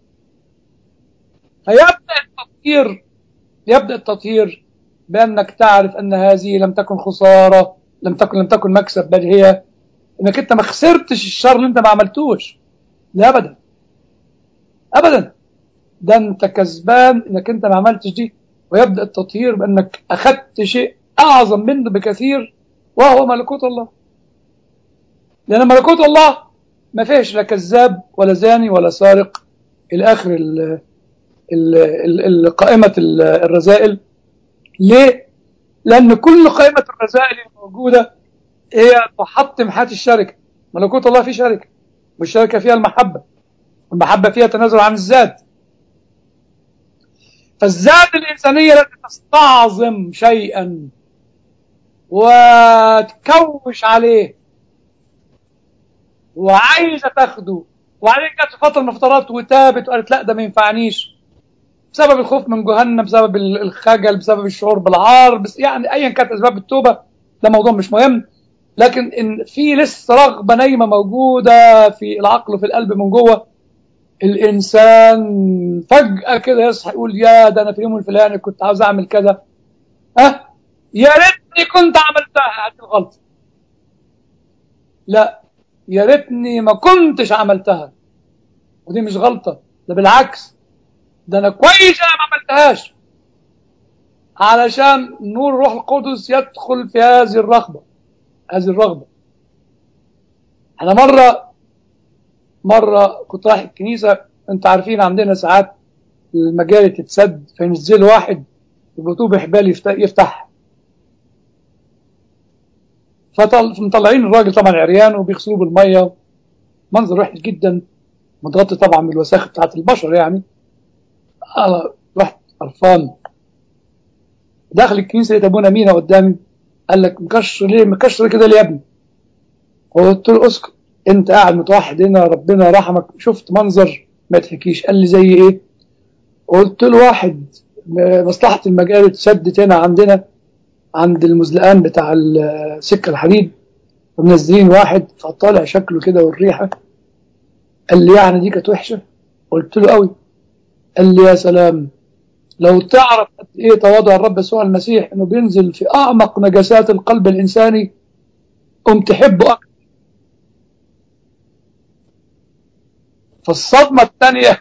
Speaker 2: يبدأ التطهير بأنك تعرف أن هذه لم تكن خسارة، لم تكن مكسب، بل هي أنك أنت ما خسرتش الشر اللي أنت ما عملتوش. لا أبدا أبدا، ده أنت كسبان أنك أنت ما عملتش دي. ويبدأ التطهير بأنك أخذت شيء أعظم منه بكثير، وهو ملكوت الله. لأن ملكوت الله ما فيش لا كذاب ولا زاني ولا سارق إلى آخر قائمة الرذائل. ليه؟ لأن كل قائمة الرذائل الموجودة هي تحطم حياة الشركة. ملكوت الله فيه شركة، والشركة فيها المحبة، والمحبة فيها تنازل عن الذات. فالذات الإنسانية التي تستعظم شيئا وتكوش عليه وعايزة تاخده، وبعدين جت فترة من الفترات وتابت وقالت لا ده ما ينفعنيش، بسبب الخوف من جهنم، بسبب الخجل، بسبب الشعور بالعار، بس يعني ايا كانت اسباب التوبه، ده موضوع مش مهم. لكن ان في لسه رغبه نايمه موجوده في العقل وفي القلب من جوه، الانسان فجاه كده يصحى يقول يا ده انا في اليوم الفلاني كنت عاوز اعمل كذا، يا ريتني كنت عملتها، هذه الغلطه. لا، يا ريتني ما كنتش عملتها، ودي مش غلطه، ده بالعكس، ده انا كويس انا ما عملتهاش، علشان نور الروح القدس يدخل في هذه الرغبة. انا مرة كنت رايح الكنيسة، انت عارفين عندنا ساعات المجاري تتسد فينزل واحد بطوب حبال يفتح، فمطلعين الراجل طبعا عريان وبيغسلوه بالمية، منظر وحش جدا، متغطي طبعا بالوساخة بتاعت البشر يعني. انا رحت قرفان، داخل الكنيسة لقيت ابونا مينا قدامي، قال لك مكشر ليه، مكشر كده ليه يا ابني؟ قلت له اسكت، انت قاعد متوحد هنا ربنا رحمك، شفت منظر ما تحكيش. قال لي زي ايه؟ قلت له واحد مصلحة المجاري اتسدت هنا عندنا عند المزلقان بتاع السكة الحديد، ومنزلين واحد فطالع شكله كده والريحة. قال لي يعني دي كانت وحشة؟ قلت له قوي. قال لي يا سلام، لو تعرف قد ايه تواضع الرب يسوع المسيح انه بينزل في اعمق نجاسات القلب الانساني قم تحبه اكتر. فالصدمة الثانية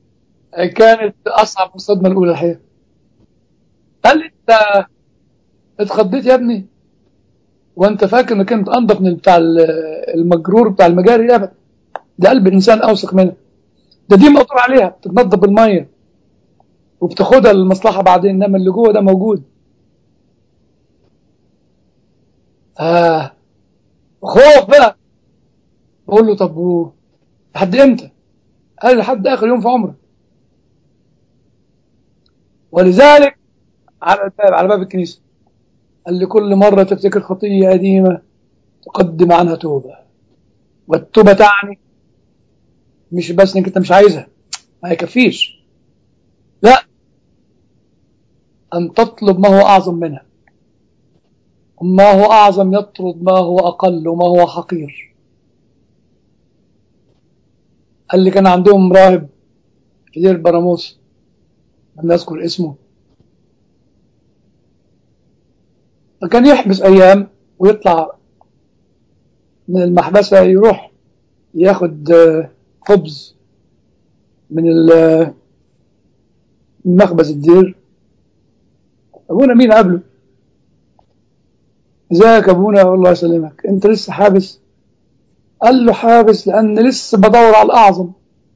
Speaker 2: كانت اصعب من الصدمة الاولى الحقيقة. قال لي اتخضيت يا ابني؟ وانت فاكر انك انت انضف من بتاع المجرور بتاع المجاري؟ ابدا، ده قلب الانسان اوسخ منها. ده دي مقطوع عليها، بتتنضف بالميه وبتاخدها للمصلحه بعدين، انما اللي جوه ده موجود. خوف بقى. بقول له طب لحد امتى؟ قال لي لحد اخر يوم في عمرك. ولذلك على الباب، على باب الكنيسه، قال لي كل مره تفتكر خطيه قديمه تقدم عنها توبه. والتوبه تعني مش بس انك انت مش عايزها، ما يكفيش، لا، ان تطلب ما هو اعظم منها. ما هو اعظم يطرد ما هو اقل وما هو حقير. قال لي كان عندهم راهب في دير براموس، لم يذكر اسمه، فكان يحبس ايام ويطلع من المحبسه يروح ياخد خبز من مخبز الدير. ابونا مين قبله؟ ازيك يا ابونا؟ الله يسلمك، انت لسه حابس؟ قال له حابس لان لسه بدور على الاعظم.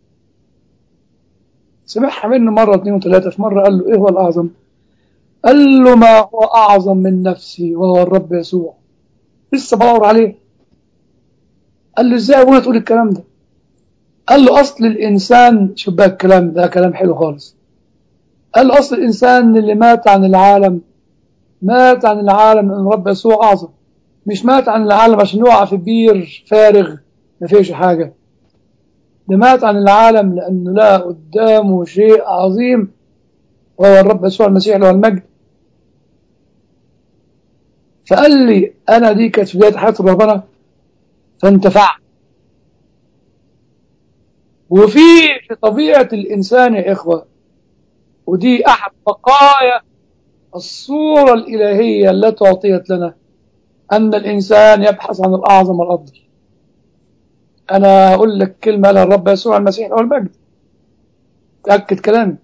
Speaker 2: سمعها منه مره اثنين وثلاثه. في مره قال له ايه هو الاعظم؟ قال له ما هو اعظم من نفسي وهو الرب يسوع، لسه بدور عليه. قال له ازاي يا ابونا تقول الكلام ده؟ قال له اصل الانسان، شوف بقى الكلام ده كلام حلو خالص. قال له اصل الانسان اللي مات عن العالم، مات عن العالم لان الرب يسوع اعظم. مش مات عن العالم عشان يقع في بير فارغ ما فيش حاجه. ده مات عن العالم لانه لا قدامه شيء عظيم وهو الرب يسوع المسيح له المجد. فقال لي انا دي كانت في بدايه حياه ربنا فانتفعت. وفي طبيعه الانسان يا اخوه، ودي احد بقايا الصوره الالهيه التي اعطيت لنا، ان الانسان يبحث عن الاعظم والافضل. انا اقول لك كلمه قالها الرب يسوع المسيح له المجد، تاكد كلامي.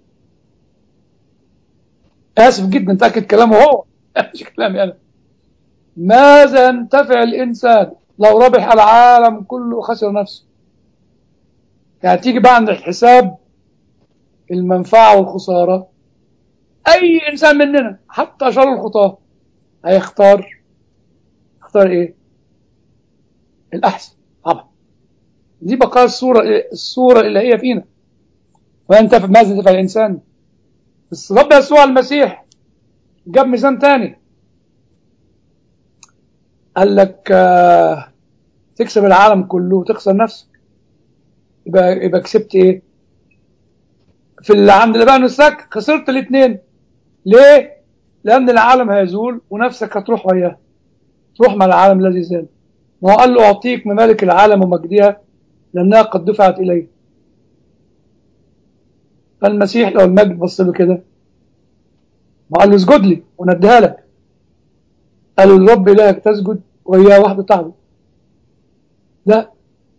Speaker 2: اسف جدا، تاكد كلامه هو مش كلامي انا. ماذا ينتفع الانسان لو ربح العالم كله وخسر نفسه؟ يعني تيجي بقى عند الحساب المنفعه والخساره، اي انسان مننا حتى شر الخطاه هيختار ايه؟ الاحسن طبعا. دي بقايا الصوره الالهيه فينا. وينتفع، ماذا ينتفع الانسان؟ بس رب يسوع المسيح جاب ميزان تاني. قال لك تكسب العالم كله وتخسر نفسك، يبقى كسبت ايه؟ في اللي عند الابان والسك خسرت الاثنين. ليه؟ لان العالم هيزول ونفسك هتروح وياه، تروح مع العالم الذي زال. ما هو قال له اعطيك ممالك العالم ومجدها لانها قد دفعت الي. فالمسيح لو المجد بص له كده، ما قال له اسجد لي ونديها لك. قالوا الرب الهك تسجد وإياه وحده تعبد. لا،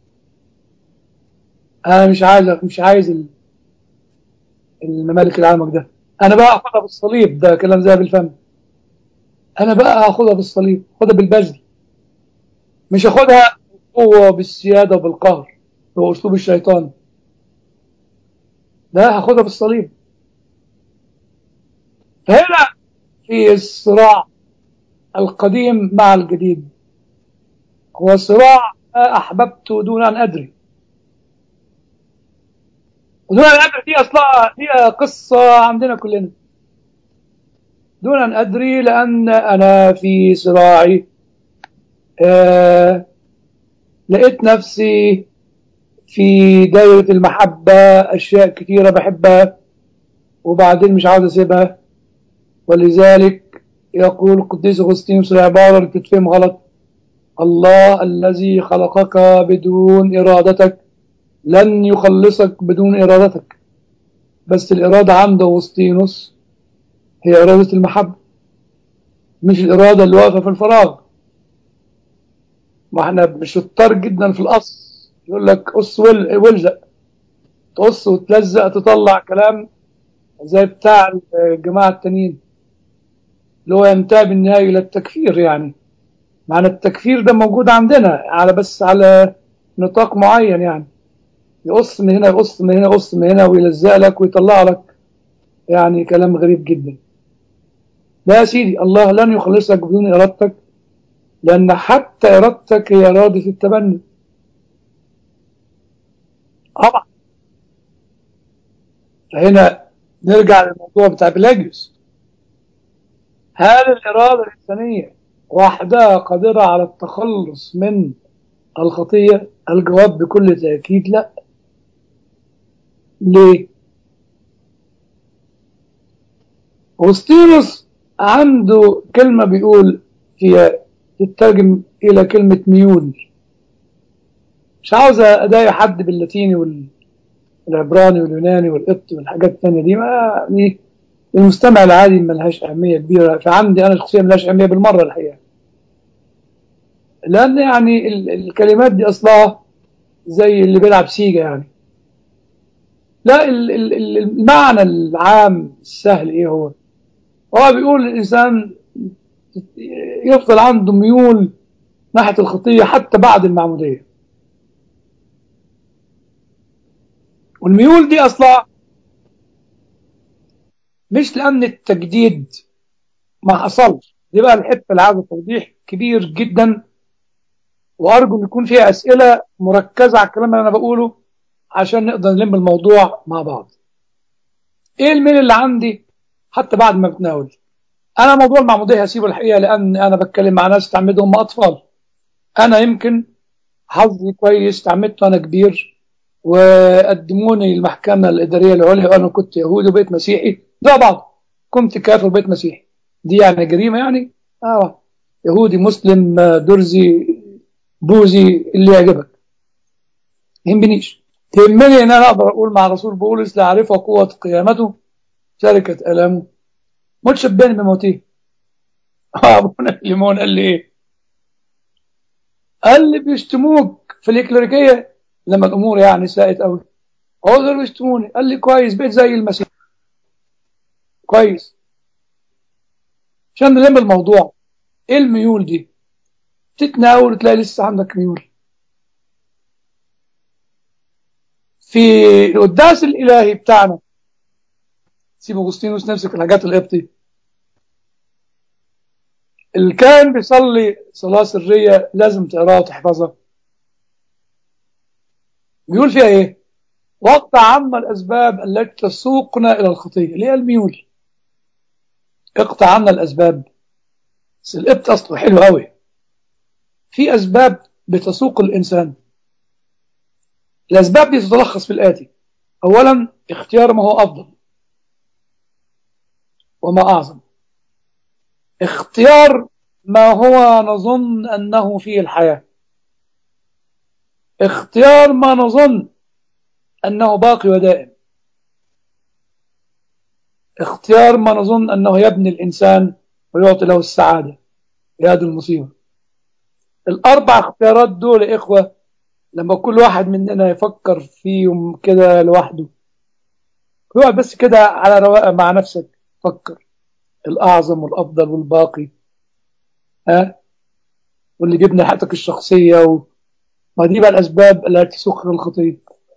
Speaker 2: انا مش عايز الممالك العالم ده. انا بقى اخدها بالصليب، ده كلام زي بالفم. انا بقى هاخدها بالصليب، خدها بالبذل، مش هاخدها بالقوه بالسياده وبالقهر باسلوب الشيطان. لا، هاخدها بالصليب. فهنا في الصراع القديم مع الجديد، هو صراع ما احببت دون ان ادري. ودون ان ادري دي اصلها هي قصه عندنا كلنا. دون ان ادري لان انا في صراعي لقيت نفسي في دايرة المحبة أشياء كثيرة بحبها وبعدين مش عاوز أسيبها. ولذلك يقول القديس أغسطينوس العبارة اللي بتتفهم غلط: الله الذي خلقك بدون إرادتك لن يخلصك بدون إرادتك. بس الإرادة عند أغسطينوس هي إرادة المحبة، مش الإرادة اللي واقفة في الفراغ. ما احنا بنشطر جدا في القص، يقول لك قص والزق، تقص وتلزق تطلع كلام زي بتاع الجماعة التانيين. اللي هو ينتهي بالنهاية إلى التكفير. يعني معنى التكفير ده موجود عندنا على بس على نطاق معين، يعني يقص من هنا يقص من هنا يقص من هنا ويلزق لك ويطلع لك يعني كلام غريب جدا. لا يا سيدي، الله لن يخلصك بدون إرادتك، لأن حتى إرادتك هي إرادة التبني. طبعا. فهنا نرجع للموضوع بتاع بيلاجيوس. هل الإرادة الإنسانية وحدها قادرة على التخلص من الخطية؟ الجواب بكل تأكيد لا. ليه؟ أغسطينوس عنده كلمة بيقول فيها تترجم إلى كلمة ميول. مش عاوز أضايق حد باللاتيني والعبراني واليوناني والقبطي والحاجات التانية دي، ما دي المستمع العادي ملهاش أهمية كبيرة، فعندي أنا شخصيا ملهاش أهمية بالمرة الحقيقة، لأن يعني الكلمات دي أصلها زي اللي بيلعب سيجا يعني. لا، المعنى العام السهل إيه هو؟ هو بيقول الإنسان يفضل عنده ميول ناحية الخطية حتى بعد المعمودية، والميول دي أصلا مش لأن التجديد ما حصلش. دي بقى الحتة اللي عاوزة توضيح كبير جدا، وأرجو أن يكون فيها أسئلة مركزة على الكلام اللي أنا بقوله عشان نقدر نلم الموضوع مع بعض. إيه الميل اللي عندي حتى بعد ما بتناول؟ أنا موضوع المعمودية هسيبه الحقيقة، لأن أنا بتكلم مع ناس تعمدهم أطفال. أنا يمكن حظي كويس، تعمدت وأنا كبير وقدموني المحكمة الإدارية العليا وأنا كنت يهودي وبقيت مسيحي زي بعض. كنت كافر وبقيت مسيحي، دي يعني جريمة يعني؟ يهودي مسلم درزي بوذي اللي يعجبك، ما يهمنيش. يهمني ان انا اقدر اقول مع رسول بولس لا اعرفه قوة قيامته شركة الامه متشبهين بموته. ابونا ليمون قال لي ايه؟ قال لي بيشتموك في الإكليريكية لما الامور يعني ساءت قوي، عذر بيشتموني. قال لي كويس، بقيت زي المسيح. كويس. عشان نلم الموضوع، ايه الميول دي؟ تتناول تلاقي لسه عندك ميول. في القداس الالهي بتاعنا، سيب اغسطينوس نمسك الحاجات القبطي، اللي كان بيصلي صلاة سرية لازم تقراها وتحفظها. بيقول فيها ايه؟ واقطع عنا الاسباب التي تسوقنا الى الخطية، اللي هي الميول. اقطع عنا الاسباب. بس القبط اصله حلو قوي. في اسباب بتسوق الانسان. الاسباب دي تتلخص في الاتي: اولا اختيار ما هو افضل وما اعظم، اختيار ما هو نظن انه فيه الحياة، اختيار ما نظن انه باقي ودائم، اختيار ما نظن أنه يبني الإنسان ويعطي له السعادة. يا دي المصيبة. الأربع اختيارات دول يا إخوة، لما كل واحد مننا يفكر فيهم كده لوحده، يقعد بس كده على رواقة مع نفسك، فكر الأعظم والأفضل والباقي، ها، واللي بيبني حياتك الشخصية ما دي بقى الأسباب التي تسوق الخطية.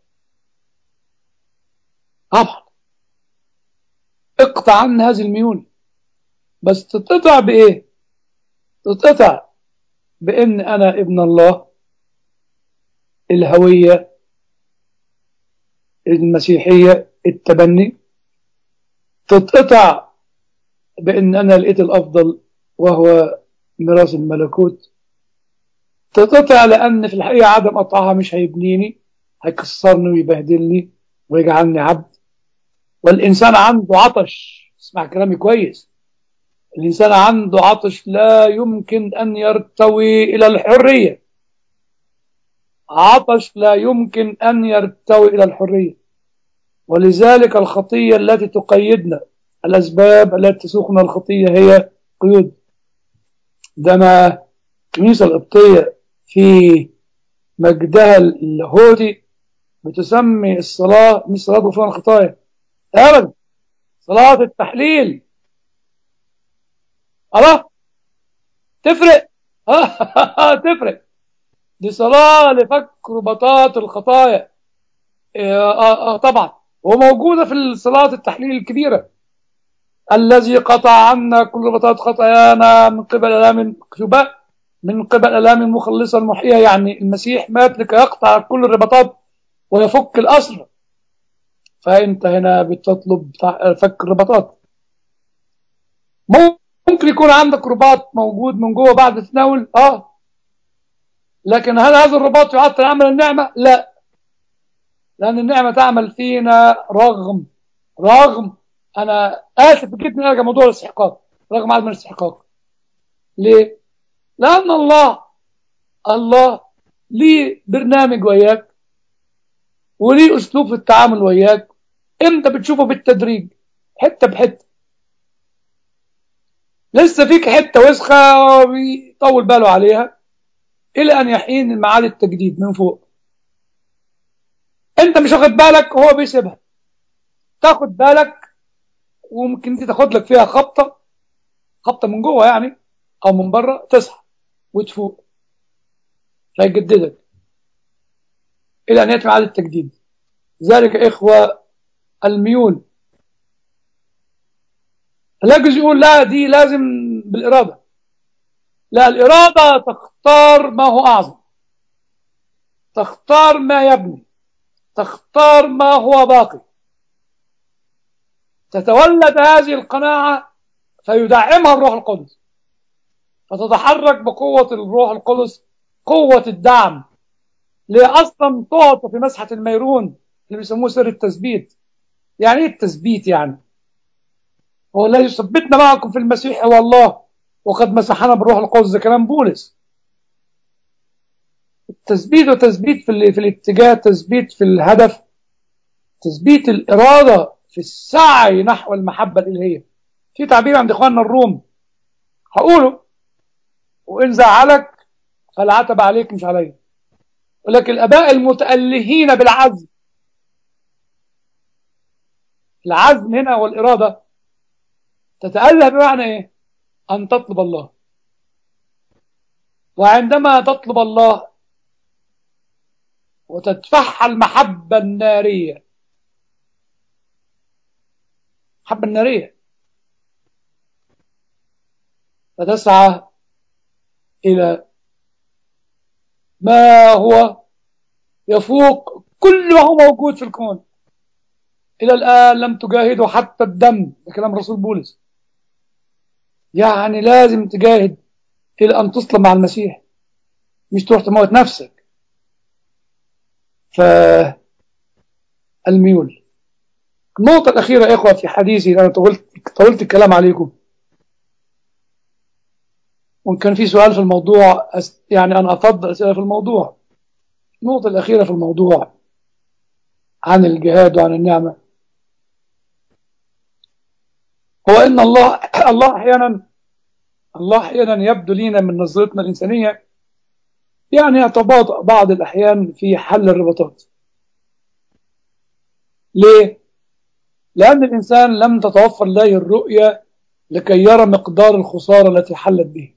Speaker 2: طبعا اقطع عن هذه الميول. بس تتقطع بإيه؟ تتقطع بإن أنا ابن الله، الهوية المسيحية، التبني. تتقطع بأن أنا لقيت الأفضل وهو ميراث الملكوت. تتقطع لأن في الحقيقة عدم قطعها مش هيبنيني، هيكسرني ويبهدلني ويجعلني عبد. والإنسان عنده عطش، اسمع كلامي كويس، الإنسان عنده عطش لا يمكن أن يرتوي إلى الحرية. عطش لا يمكن أن يرتوي إلى الحرية. ولذلك الخطية التي تقيدنا، الأسباب التي تسوقنا الخطية هي قيود. ده ما الكنيسة القبطية في مجدها اللاهوتي بتسمي الصلاة مش صلاة غفران الخطايا أبدا، صلاة التحليل. الله تفرق. تفرق. دي صلاة لفك ربطات الخطايا. طبعا وموجودة في الصلاة التحليل الكبيرة. الذي قطع عنا كل ربطات خطايانا من قبل آلام شباء، من قبل آلام المخلصة المحية. يعني المسيح مات لكي يقطع كل الربطات ويفك الأسر. فأنت هنا بتطلب فك الربطات. ممكن يكون عندك رباط موجود من جوه بعد التناول، لكن هل هذا الرباط يعطل عمل النعمة؟ لا، لأن النعمة تعمل فينا رغم أنا آسف جدا أرجع موضوع الاستحقاق، رغم عدم الاستحقاق. ليه؟ لأن الله ليه برنامج وياك، وليه أسلوب في التعامل وياك. أنت بتشوفه بالتدريج، حتة بحتة. لسه فيك حتة وسخة ويطول باله عليها إلى أن يحين الميعاد التجديد من فوق. أنت مش واخد بالك، هو بيسيبها. تاخد بالك وممكن دي تاخد لك فيها خبطة من جوه يعني، أو من بره، تصحى وتفوق فيجددك إلى أن يأتي ميعاد التجديد. ذلك إخوة الميول. لا يجوز يقول لا دي لازم بالإرادة. لا، الإرادة تختار ما هو أعظم، تختار ما يبني، تختار ما هو باقي. تتولد هذه القناعة فيدعمها الروح القدس، فتتحرك بقوة الروح القدس، قوة الدعم، لأصلا تعطى في مسحة الميرون اللي بيسموه سر التثبيت. يعني ايه التثبيت؟ يعني هو الذي يثبتنا معكم في المسيح هو الله، وقد مسحنا بالروح القدس. ده كلام بولس. التثبيت وتثبيت في الاتجاه، تثبيت في الهدف، تثبيت الإرادة في السعي نحو المحبة الإلهية. في تعبير عند إخواننا الروم هقوله، وإن زعلك فالعتب عليك مش عليا، ولكن الآباء المتألهين بالعزم. العزم هنا والإرادة. تتأله بمعنى إيه؟ أن تطلب الله. وعندما تطلب الله وتتفحى المحبة النارية، المحبة النارية، فتسعى إلى ما هو يفوق كل ما هو موجود في الكون. إلى الآن لم تجاهدوا حتى الدم. ده كلام رسول بولس. يعني لازم تجاهد إلى أن تصلب مع المسيح، مش تروح تموت نفسك. فالميول. النقطة الأخيرة يا إخوة في حديثي، أنا طولت الكلام عليكم، وإن كان في سؤال في الموضوع يعني أنا أفضل أسئلة في الموضوع. النقطة الأخيرة في الموضوع عن الجهاد وعن النعمة، هو إن الله أحيانا يبدو لنا من نظرتنا الإنسانية يعني يتباطأ بعض الأحيان في حل الرباطات. ليه؟ لأن الإنسان لم تتوفر له الرؤية لكي يرى مقدار الخسارة التي حلت به.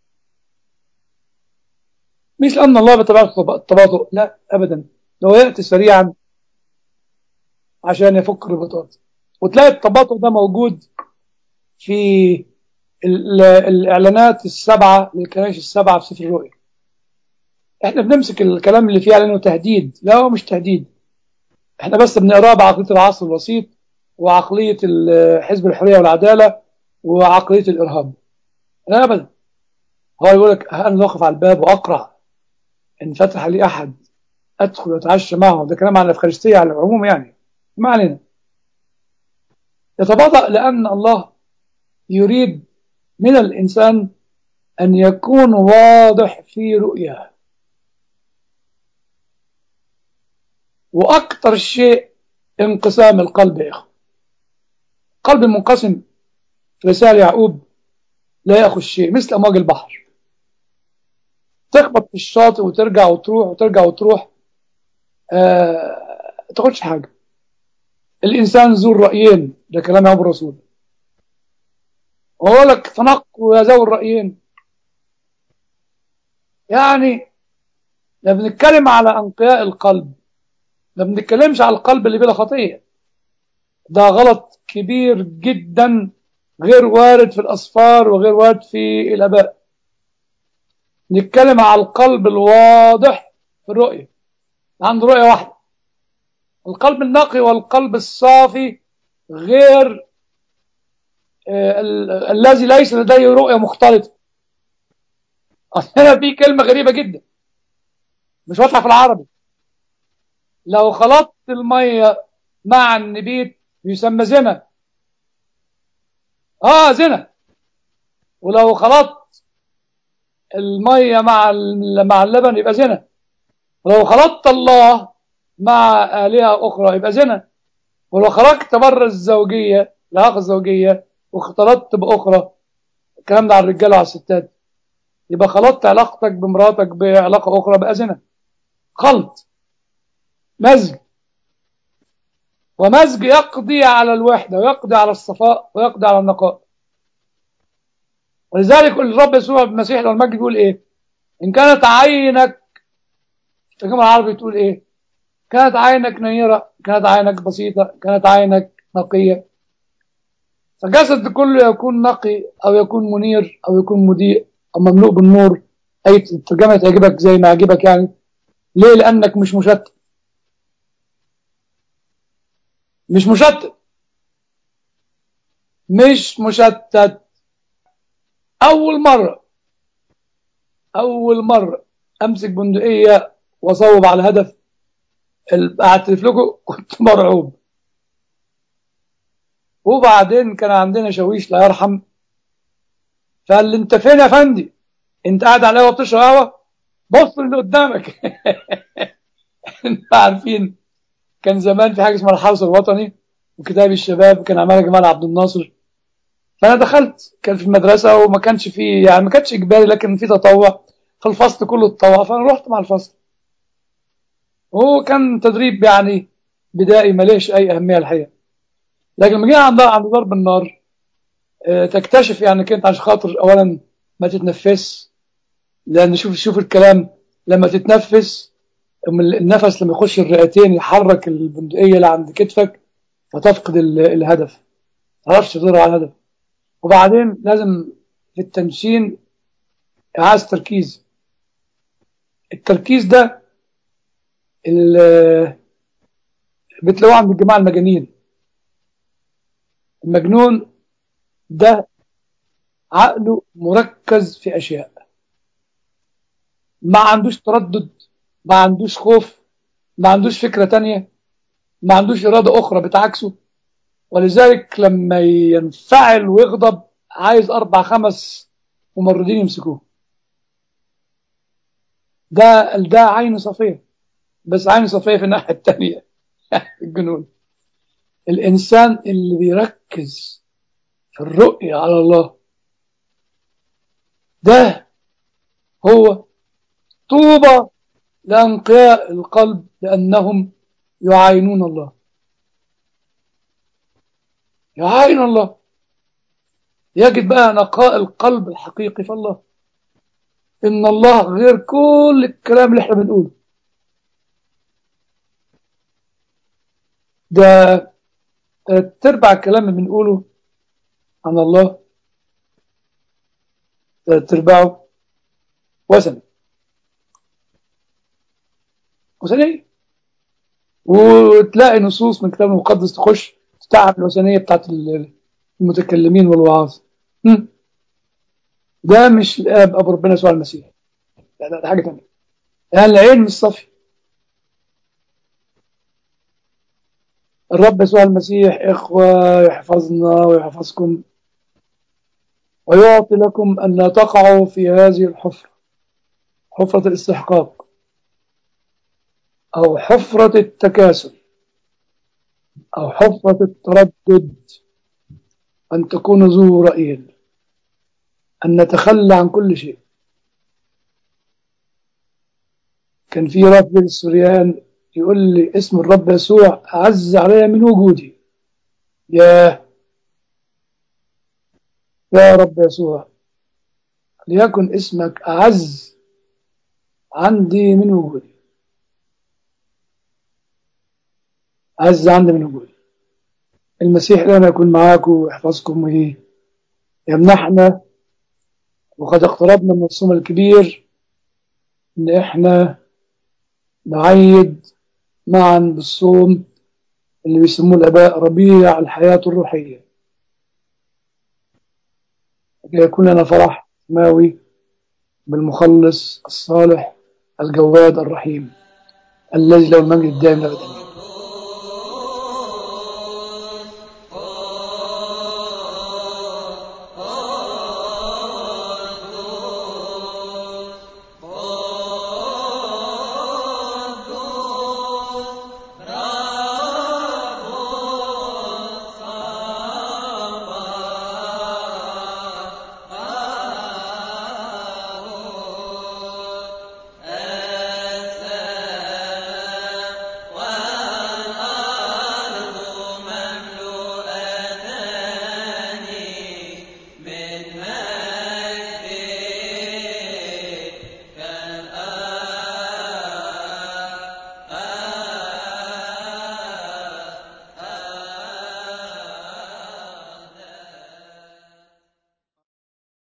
Speaker 2: مش لأن الله بطبيعته التباطؤ، لا أبدا، هو يأتي سريعا عشان يفك الرباطات. وتلاقي التباطؤ ده موجود في الإعلانات السبعة للكنائس السبعة في سفر الرؤيا. احنا بنمسك الكلام اللي فيه على انه تهديد. لا، هو مش تهديد، احنا بس بنقراه بعقلية العصر الوسيط، وعقلية حزب الحرية والعدالة، وعقلية الإرهاب. لا أبدا. هو يقول لك أنا واقف على الباب وأقرع، إن فتح لي أحد أدخل وأتعشى معه. ده كلام عن الأفخارستية على العموم يعني، ما علينا. يتباطأ لأن الله يريد من الإنسان أن يكون واضح في رؤياه. وأكثر شيء انقسام القلب يا إخوة. قلب منقسم في رسالة يعقوب لا يأخذ شيء، مثل أمواج البحر، تخبط في الشاطئ وترجع وتروح وترجع وتروح، تاخدش حاجة. الإنسان ذو الرأيين، ده كلام يعقوب الرسول. وأقول لك تنقوا يا ذوي الرأيين. يعني لا بنتكلم على أنقياء القلب، ما بنتكلمش على القلب اللي بلا خطية. ده غلط كبير جدا، غير وارد في الأسفار وغير وارد في الآباء. نتكلم على القلب الواضح في الرؤية، عنده رؤية واحدة. القلب النقي والقلب الصافي غير الذي ليس لديه رؤية مختلطة. هنا في كلمة غريبة جدا مش واضحة في العربي. لو خلطت المية مع النبيت يسمى زنا. ولو خلطت المية مع اللبن يبقى زنا. ولو خلطت الله مع آلهة أخرى يبقى زنا. ولو خرجت بره الزوجية، العلاقة الزوجية، واختلطت بأخرى، الكلام ده على الرجالة وعلى الستات، يبقى خلطت علاقتك بمراتك بعلاقة أخرى بقى زنا. خلط، مزج. ومزج يقضي على الوحدة ويقضي على الصفاء ويقضي على النقاء. ولذلك الرب يسوع المسيح لو المجد بيقول ايه؟ ان كانت عينك، الترجمة العربي تقول ايه؟ كانت عينك نيرة، كانت عينك بسيطة، كانت عينك نقية، فجسد كله يكون نقي او يكون منير او يكون مضيء او مملوء بالنور. اي ترجمة تعجبك زي ما يعجبك يعني. ليه؟ لانك مش مشتت. مش مشتت. مش مشتت. اول مرة امسك بندقية واصوب على الهدف، اعترف لكم كنت مرعوب. وبعدين كان عندنا شاويش لا يرحم، فقال لي انت فين يا فندي؟ انت قاعد على القهوه بتشرب قهوه؟ بص اللي قدامك. انت عارفين كان زمان في حاجه اسمها الحرس الوطني وكتاب الشباب، كان عملها جمال عبد الناصر. فانا دخلت، كان في المدرسه وما كانش في، يعني ما كانش اجباري لكن في تطوع، فالفصل كله اتطوع فانا رحت مع الفصل. هو كان تدريب يعني بدائي مليش اي اهميه الحقيقه. لكن لما جينا عند ضرب النار، تكتشف يعني كنت عشان خاطر اولا ما تتنفس. لان شوف الكلام، لما تتنفس النفس لما يخش الرئتين يحرك البندقيه اللي عند كتفك فتفقد الهدف، ما تعرفش تدور على الهدف. وبعدين لازم في التنشين عايز تركيز. التركيز ده بتلاقوه عند الجماعه المجانين. المجنون ده عقله مركز في اشياء، ما عندوش تردد، ما عندوش خوف، ما عندوش فكره تانية، ما عندوش اراده اخرى بتعكسه. ولذلك لما ينفعل ويغضب عايز 4 5 ممرضين يمسكوه. ده عين صفية، بس عين صفية في الناحية التانية. الجنون. الإنسان اللي بيركز في الرؤية على الله ده هو طوبى لأنقياء القلب لأنهم يعاينون الله. يعاين الله، يجد بقى نقاء القلب الحقيقي في الله. إن الله غير كل الكلام اللي احنا بنقوله. ده تربع الكلام اللي بنقوله عن الله، تربعه وثني. وثنية. وتلاقي نصوص من الكتاب المقدس تخش تتعب الوثنية بتاعت المتكلمين والوعاظ. ده مش الآب أبو ربنا يسوع المسيح، ده حاجة تانية. يعني العين مش صافي. الرب يسوع المسيح إخوة يحفظنا ويحفظكم ويعطي لكم أن لا تقعوا في هذه الحفرة، حفرة الاستحقاق أو حفرة التكاسل أو حفرة التردد، أن تكونوا ذو رأي، أن نتخلى عن كل شيء. كان في رب السوريان يقول لي اسم الرب يسوع أعز علي من وجودي. ياه، يا رب يسوع، ليكن اسمك أعز عندي من وجودي، أعز عندي من وجودي. المسيح لنا يكون معاكم ويحفظكم ويمنحنا، وقد اقتربنا من الصوم الكبير، إن إحنا نعيد معا بالصوم اللي بيسموه الآباء ربيع الحياة الروحية، ليكون لنا فرح سماوي بالمخلص الصالح الجواد الرحيم الذي له المجد الدائم أبدا.